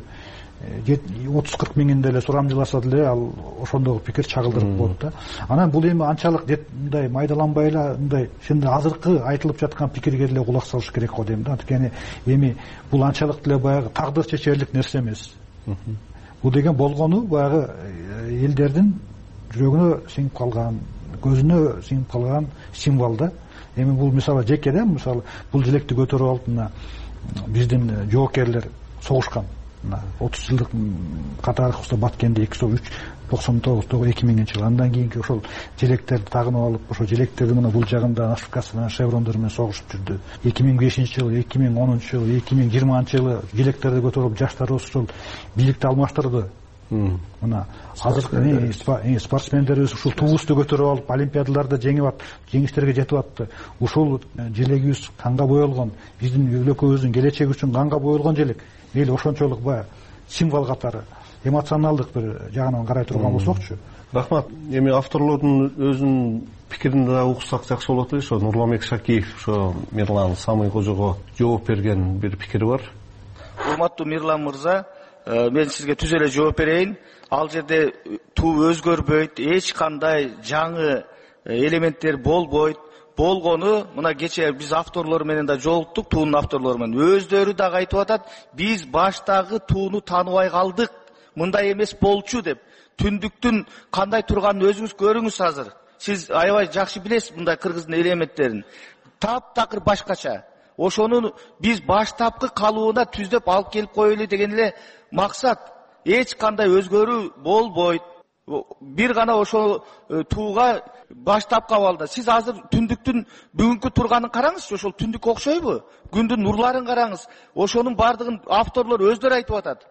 Speaker 9: 30-40 миңинде эле сурамжыласа деле ал ошондогу пикир чагылдырып коет да. Анан бул эми анчалык мындай майдаланбай эле мындай чынында азыркы айтылып жаткан пикирге деле кулак салыш керек го дейм да. Анткени эми бул анчалык деле баягы тагдыр чечерлик нерсе эмес. Бул деген болгону баягы элдердин жүрөгүнө сиңип калган, көзүнө сиңип калган символ да. Эми бул мисалы жеке да, мисалы бул желекти көтөрүп алып мына биздин жоокерлер согушкан. 30 жылдык катарыбызда Баткенде 299-2000 жыл. Андан кийинки ошол желектерди тагынып алып, ошол желектерди мына бул жагында нашивкасы менен шеврондор менен согушуп жүрдү. 2005-жыл, 2010-жыл, 2020-жылы желектерди көтөрүп жаштарыбыз ошол бийликти алмаштырды. Мына азыркы спортсмендерибиз ушул туубузду көтөрүп алып олимпиадаларда жеңиштерге жетип атты. Ушул желегибиз канга боелгон, биздин өлкөбүздүн келечеги үчүн канга боелгон желек. Мейли ошончолук баягы символ катары эмоционалдык бир жагынан карай турган болсокчу.
Speaker 7: Рахмат. Эми авторлордун өзүнүн пикирин да уксак жакшы болот эле. Ошо Нурламек Шакиев ошо Мирлан Самый кожого жооп берген бир пикири бар.
Speaker 8: Урматтуу Мирлан мырза, мен сизге түз эле жооп берейин. Ал жерде туу өзгөрбөйт, эч кандай жаңы элементтер болбойт. Болгону мына кече биз авторлор менен да жолуктук, туунун авторлору менен өздөрү дагы айтып атат, биз баштагы тууну тааныбай калдык, мындай эмес болчу деп. Түндүктүн кандай турганын өзүңүз көрүңүз азыр. Сиз аябай жакшы билесиз мындай кыргыздын элементтерин. Таптакыр башкача. Ошону биз баштапкы калыбына түздөп алып келип коелу деген эле максат. Эч кандай өзгөрүү болбойт. бир гана ошол тууга баштап калды. Сиз азыр түндүктүн бүгүнкү турганын караңызчы, ошол түндүк окшойбу? Күндүн нурларын караңыз. Ошонун бардыгын авторлор өздөрү айтып атат.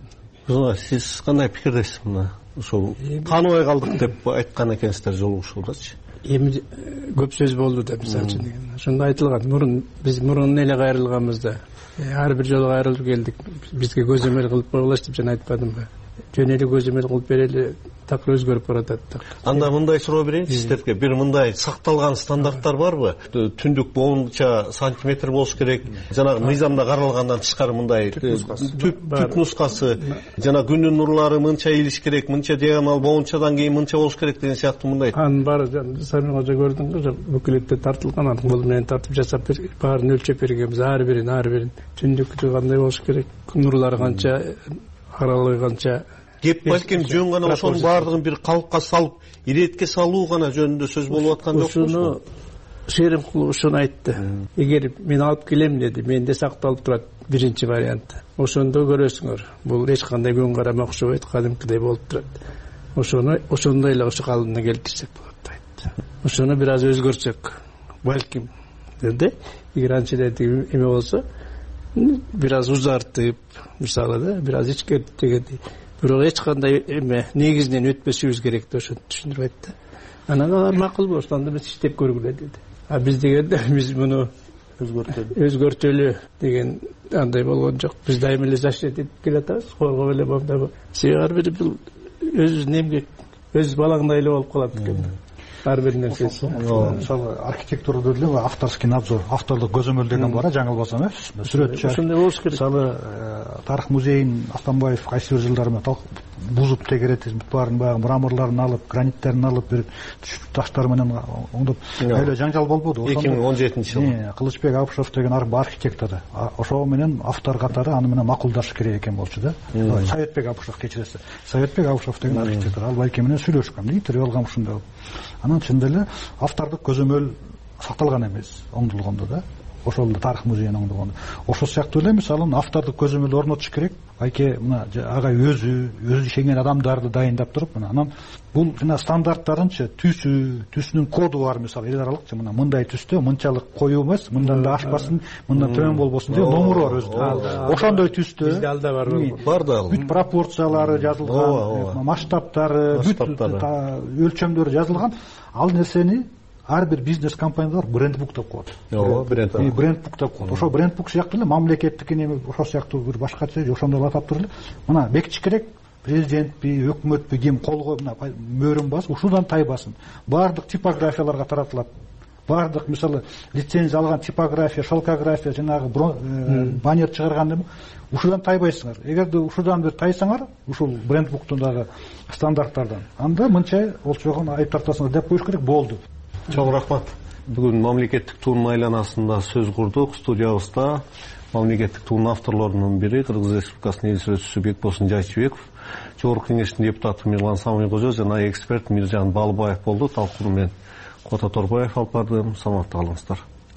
Speaker 7: Сиз кандай пикирдесиз мына? Ошол тааныбай калдык деп айткан экенсиздер жолугушууда.
Speaker 5: Эми көп сөз болду да, мисалы үчүн деген. Ошондо айтылган, биз мурун эле кайрылганбызда, ар бир жолу кайрылып келдик. Бизге көзөмөл кылып койгулачы деп жана айтпадымбы? Жөн эле көзөмөл кылып берели, такыр өзгөрүп баратат.
Speaker 7: Анда мындай суроо берейин сиздерге. Бир мындай сакталган стандарттар барбы? Түндүк боюнча сантиметр болуш керек. Жанагы мыйзамда каралгандан тышкары мындай түп нускасы, жана күндүн нурлары мынча ийилиш керек, мынча диагонал боюнчадан кийин мынча болуш керек деген сыяктуу мындай.
Speaker 5: Анын баары Самин кожо көрдүңбү? Бүкүлөктө тартылган, анын колу менен тартып жасап баарын өлчөп бергенбиз. Ар бирин түндүктү кандай болуш керек, нурлары канча, аралыгы канча.
Speaker 7: Кеп балким жөн гана ошонун баардыгын бир калыпка салып, иретке салуу гана жөнүндө сөз болуп аткан жокпу?
Speaker 5: Ушуну Шеримкулов ушуну айтты. Эгер мен алып келем деди, менде сакталып турат биринчи вариант. Ошондо көрөсүңөр. Бул эч кандай күн карама окшобойт, кадимкидей болуп турат. Ошондой эле ошо калыбына келтирсек болот айтты. Ошону бир аз өзгөртсөк, балким деди. Эгер анчалетип эме болсо, бир аз узартып, мисалы да, бир аз ичкертип дегендей. Бирок эч кандай эме негизинен өтпөшүбүз керек деп ошентип түшүндүрүп айтты. Анан алар макул болушту, анда биз иштеп көргүлө деди. Биз дегенде биз муну өзгөртөлү деген андай болгон жок. Биз дайыма эле защит этип келатабыз, коргоп эле болду. Себеби ар бири бул өзүнүн эмгек, өз балаңдай эле болуп калат экен. Ар бир нерсеси.
Speaker 9: Мисалы архитектурада деле авторский надзор, автордук көзөмөл деген бар, жаңылбасам, сүрөтчү.
Speaker 5: Ошондой болуш керек.
Speaker 9: Мисалы тарых музейин Атамбаев кайсы бир жылдары бузуп тегеретиз, баарын баягы мраморлорун алып, граниттерин алып, бир таштар менен оңдоп, эле жаңжал болбоду.
Speaker 7: 2017-жылы.
Speaker 9: Кылычбек Абышев деген архитектор. Ошол менен автор катары аны менен макулдашыш керек экен болчу да. Советбек Абышев кечиресиз. Советбек Абышев деген архитектор. Ал байке менен сүйлөшкөн, интервью алгам ушунда. Анан чын деле автордук көзөмөл сакталган эмес, оңдолгондо да. Ошол тарых музейин оңдолгондо. Ошол сыяктуу эле мисалы автордук көзөмөл орнотуш керек. Байке мына агай өзү ишенген адамдарды дайындап туруп, анан бул жана стандарттарынчы түсүнүн коду бар, мисалы эл аралыкчы мына мындай түстө мынчалык коюу эмес, мындан да ашпасын, мындан төмөн болбосун деп номуру бар өзүнүн. Ошондой түстө
Speaker 5: бизде алда бар.
Speaker 7: Бар да.
Speaker 9: Бүт пропорциялары жазылган, масштабтары, бүт өлчөмдөрү жазылган. Ал нерсени ар бир бизнес компаниялар брендбук деп коет. Брендбук деп коет. Ошо брендбук сыяктуу эле мамлекеттикин эми ошол сыяктуу бир башкача ошондой атап туруп эле. Мына бекитиш керек. Президентпи, өкмөтпү ким кол коюп мына мөрүн басып, ушудан тайбасын. Бардык типографияларга таратылат. Бардык мисалы лицензия алган типография, шелкография, жанагы баннер чыгарган ушудан тайбайсыңар. Эгерде ушудан бир тайсаңар, ушул брендбуктундагы стандарттардан, анда мынча болчогон айып тартасыңар деп коюш керек болду.
Speaker 7: Чоң рахмат. Бүгүн мамлекеттик туунун айланасында сөз курдук. Студиябызда мамлекеттик туунун авторлорунун бири Кыргыз Республикасынын эл сүрөтчүсү Бекболсун Жайчыбеков, Жогорку Кеңештин депутаты Мирлан Самыйкожо жана эксперт Миржан Балыбаев болду. Талкууну мен Кота Торбаев алып бардым. Саламатта калыңыздар.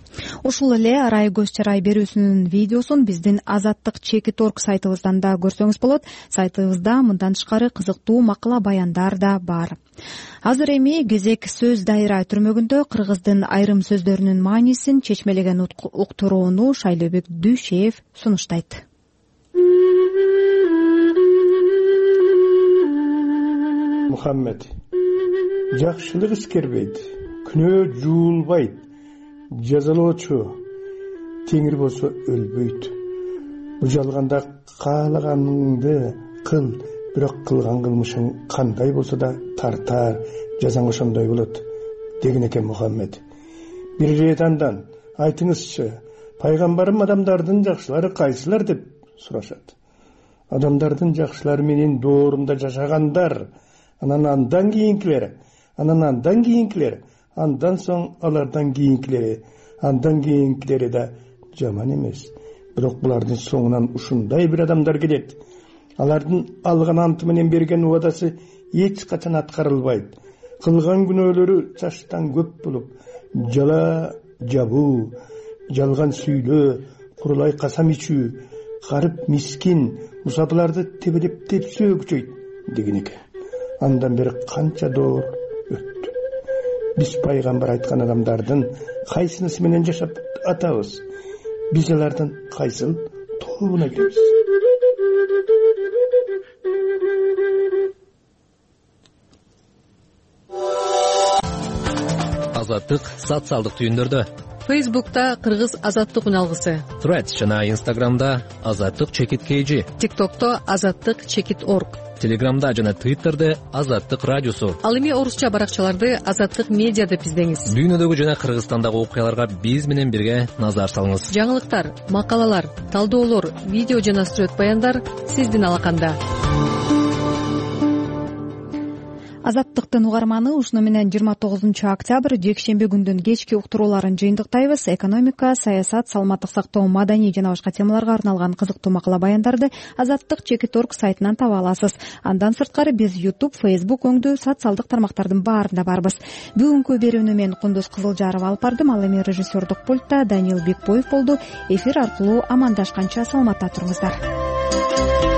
Speaker 1: Ушул эле арай көз чарай берүүсүнүн видеосун биздин Азаттык Чекит.орг сайтыбыздан да көрсөңүз болот. Сайтыбызда мындан тышкары кызыктуу макала баяндар да бар. Азыр эми кезек сөз дайра түрмөгүндө кыргыздын айрым сөздөрүнүн маанисин чечмелеген уктурууну Шайлообек Дүйшеев сунуштайт.
Speaker 11: Мухаммед, жакшылык искербейт, күнөө жуулбайт, жазалоочу теңир болсо өлбөйт. Бужалганда каалаганыңды кыл, бирок кылган кылмышың кандай болсо да тартар, жазаң ошондой болот деген экен Мухаммед. Бир ирет андан айтыңызчы, пайгамбарым адамдардын жакшылары кайсылар деп сурашат. Адамдардын жакшылары менин доорунда жашагандар, андан кийинкилери, андан соң алардан кийинкилери да жаман эмес. Бирок булардын соңунан ушундай бир адамдар келет. Алардын алган анты менен берген убадасы эч качан аткарылбайт. Кылган күнөөлөрү чачтан көп болуп, жала жабуу, жалган сүйлөө, курулай касам ичүү, карып мискин, мусапыларды тебелеп тепсөө күчөйт деген экен. андан бери канча доор өттү. Биз пайгамбар айткан адамдардын кайсынысы менен жашап атабыз? Биз алардын кайсыл тобуна киребиз?
Speaker 12: Азаттык социалдык түйүндөрдө.
Speaker 13: Фейсбукта Кыргыз азаттык үналгысы,
Speaker 12: Threads жана Instagramда азаттык чекит KG,
Speaker 13: TikTokто азаттык чекит орг,
Speaker 12: Телеграмда жана Twitterде азаттык радиосу.
Speaker 13: Ал эми орусча баракчаларды азаттык медиа деп издеңиз.
Speaker 12: Дүйнөдөгү жана Кыргызстандагы окуяларга биз менен бирге назар салыңыз.
Speaker 13: Жаңылыктар, макалалар, талдоолор, видео жана сүрөт баяндар сиздин алаканда.
Speaker 1: Азаттыктын угарманы ушуну менен 29 октябрь жекшемби күндүн кечки уктурууларын жыйынтыктайбыз. Экономика, саясат, саламаттык сактоо, маданий жана башка темаларга арналган кызыктуу макала баяндарды азаттык чекит орг сайтынан таба аласыз. Андан сырткары биз YouTube, Facebook өңдүү социалдык тармактардын баарында барбыз. Бүгүнкү берүүнү мен Кундуз Кызылжарова алып бардым. Ал эми режиссердук пультта Даниил Бекбоев болду. Эфир аркылуу амандашканча саламатта туруңуздар.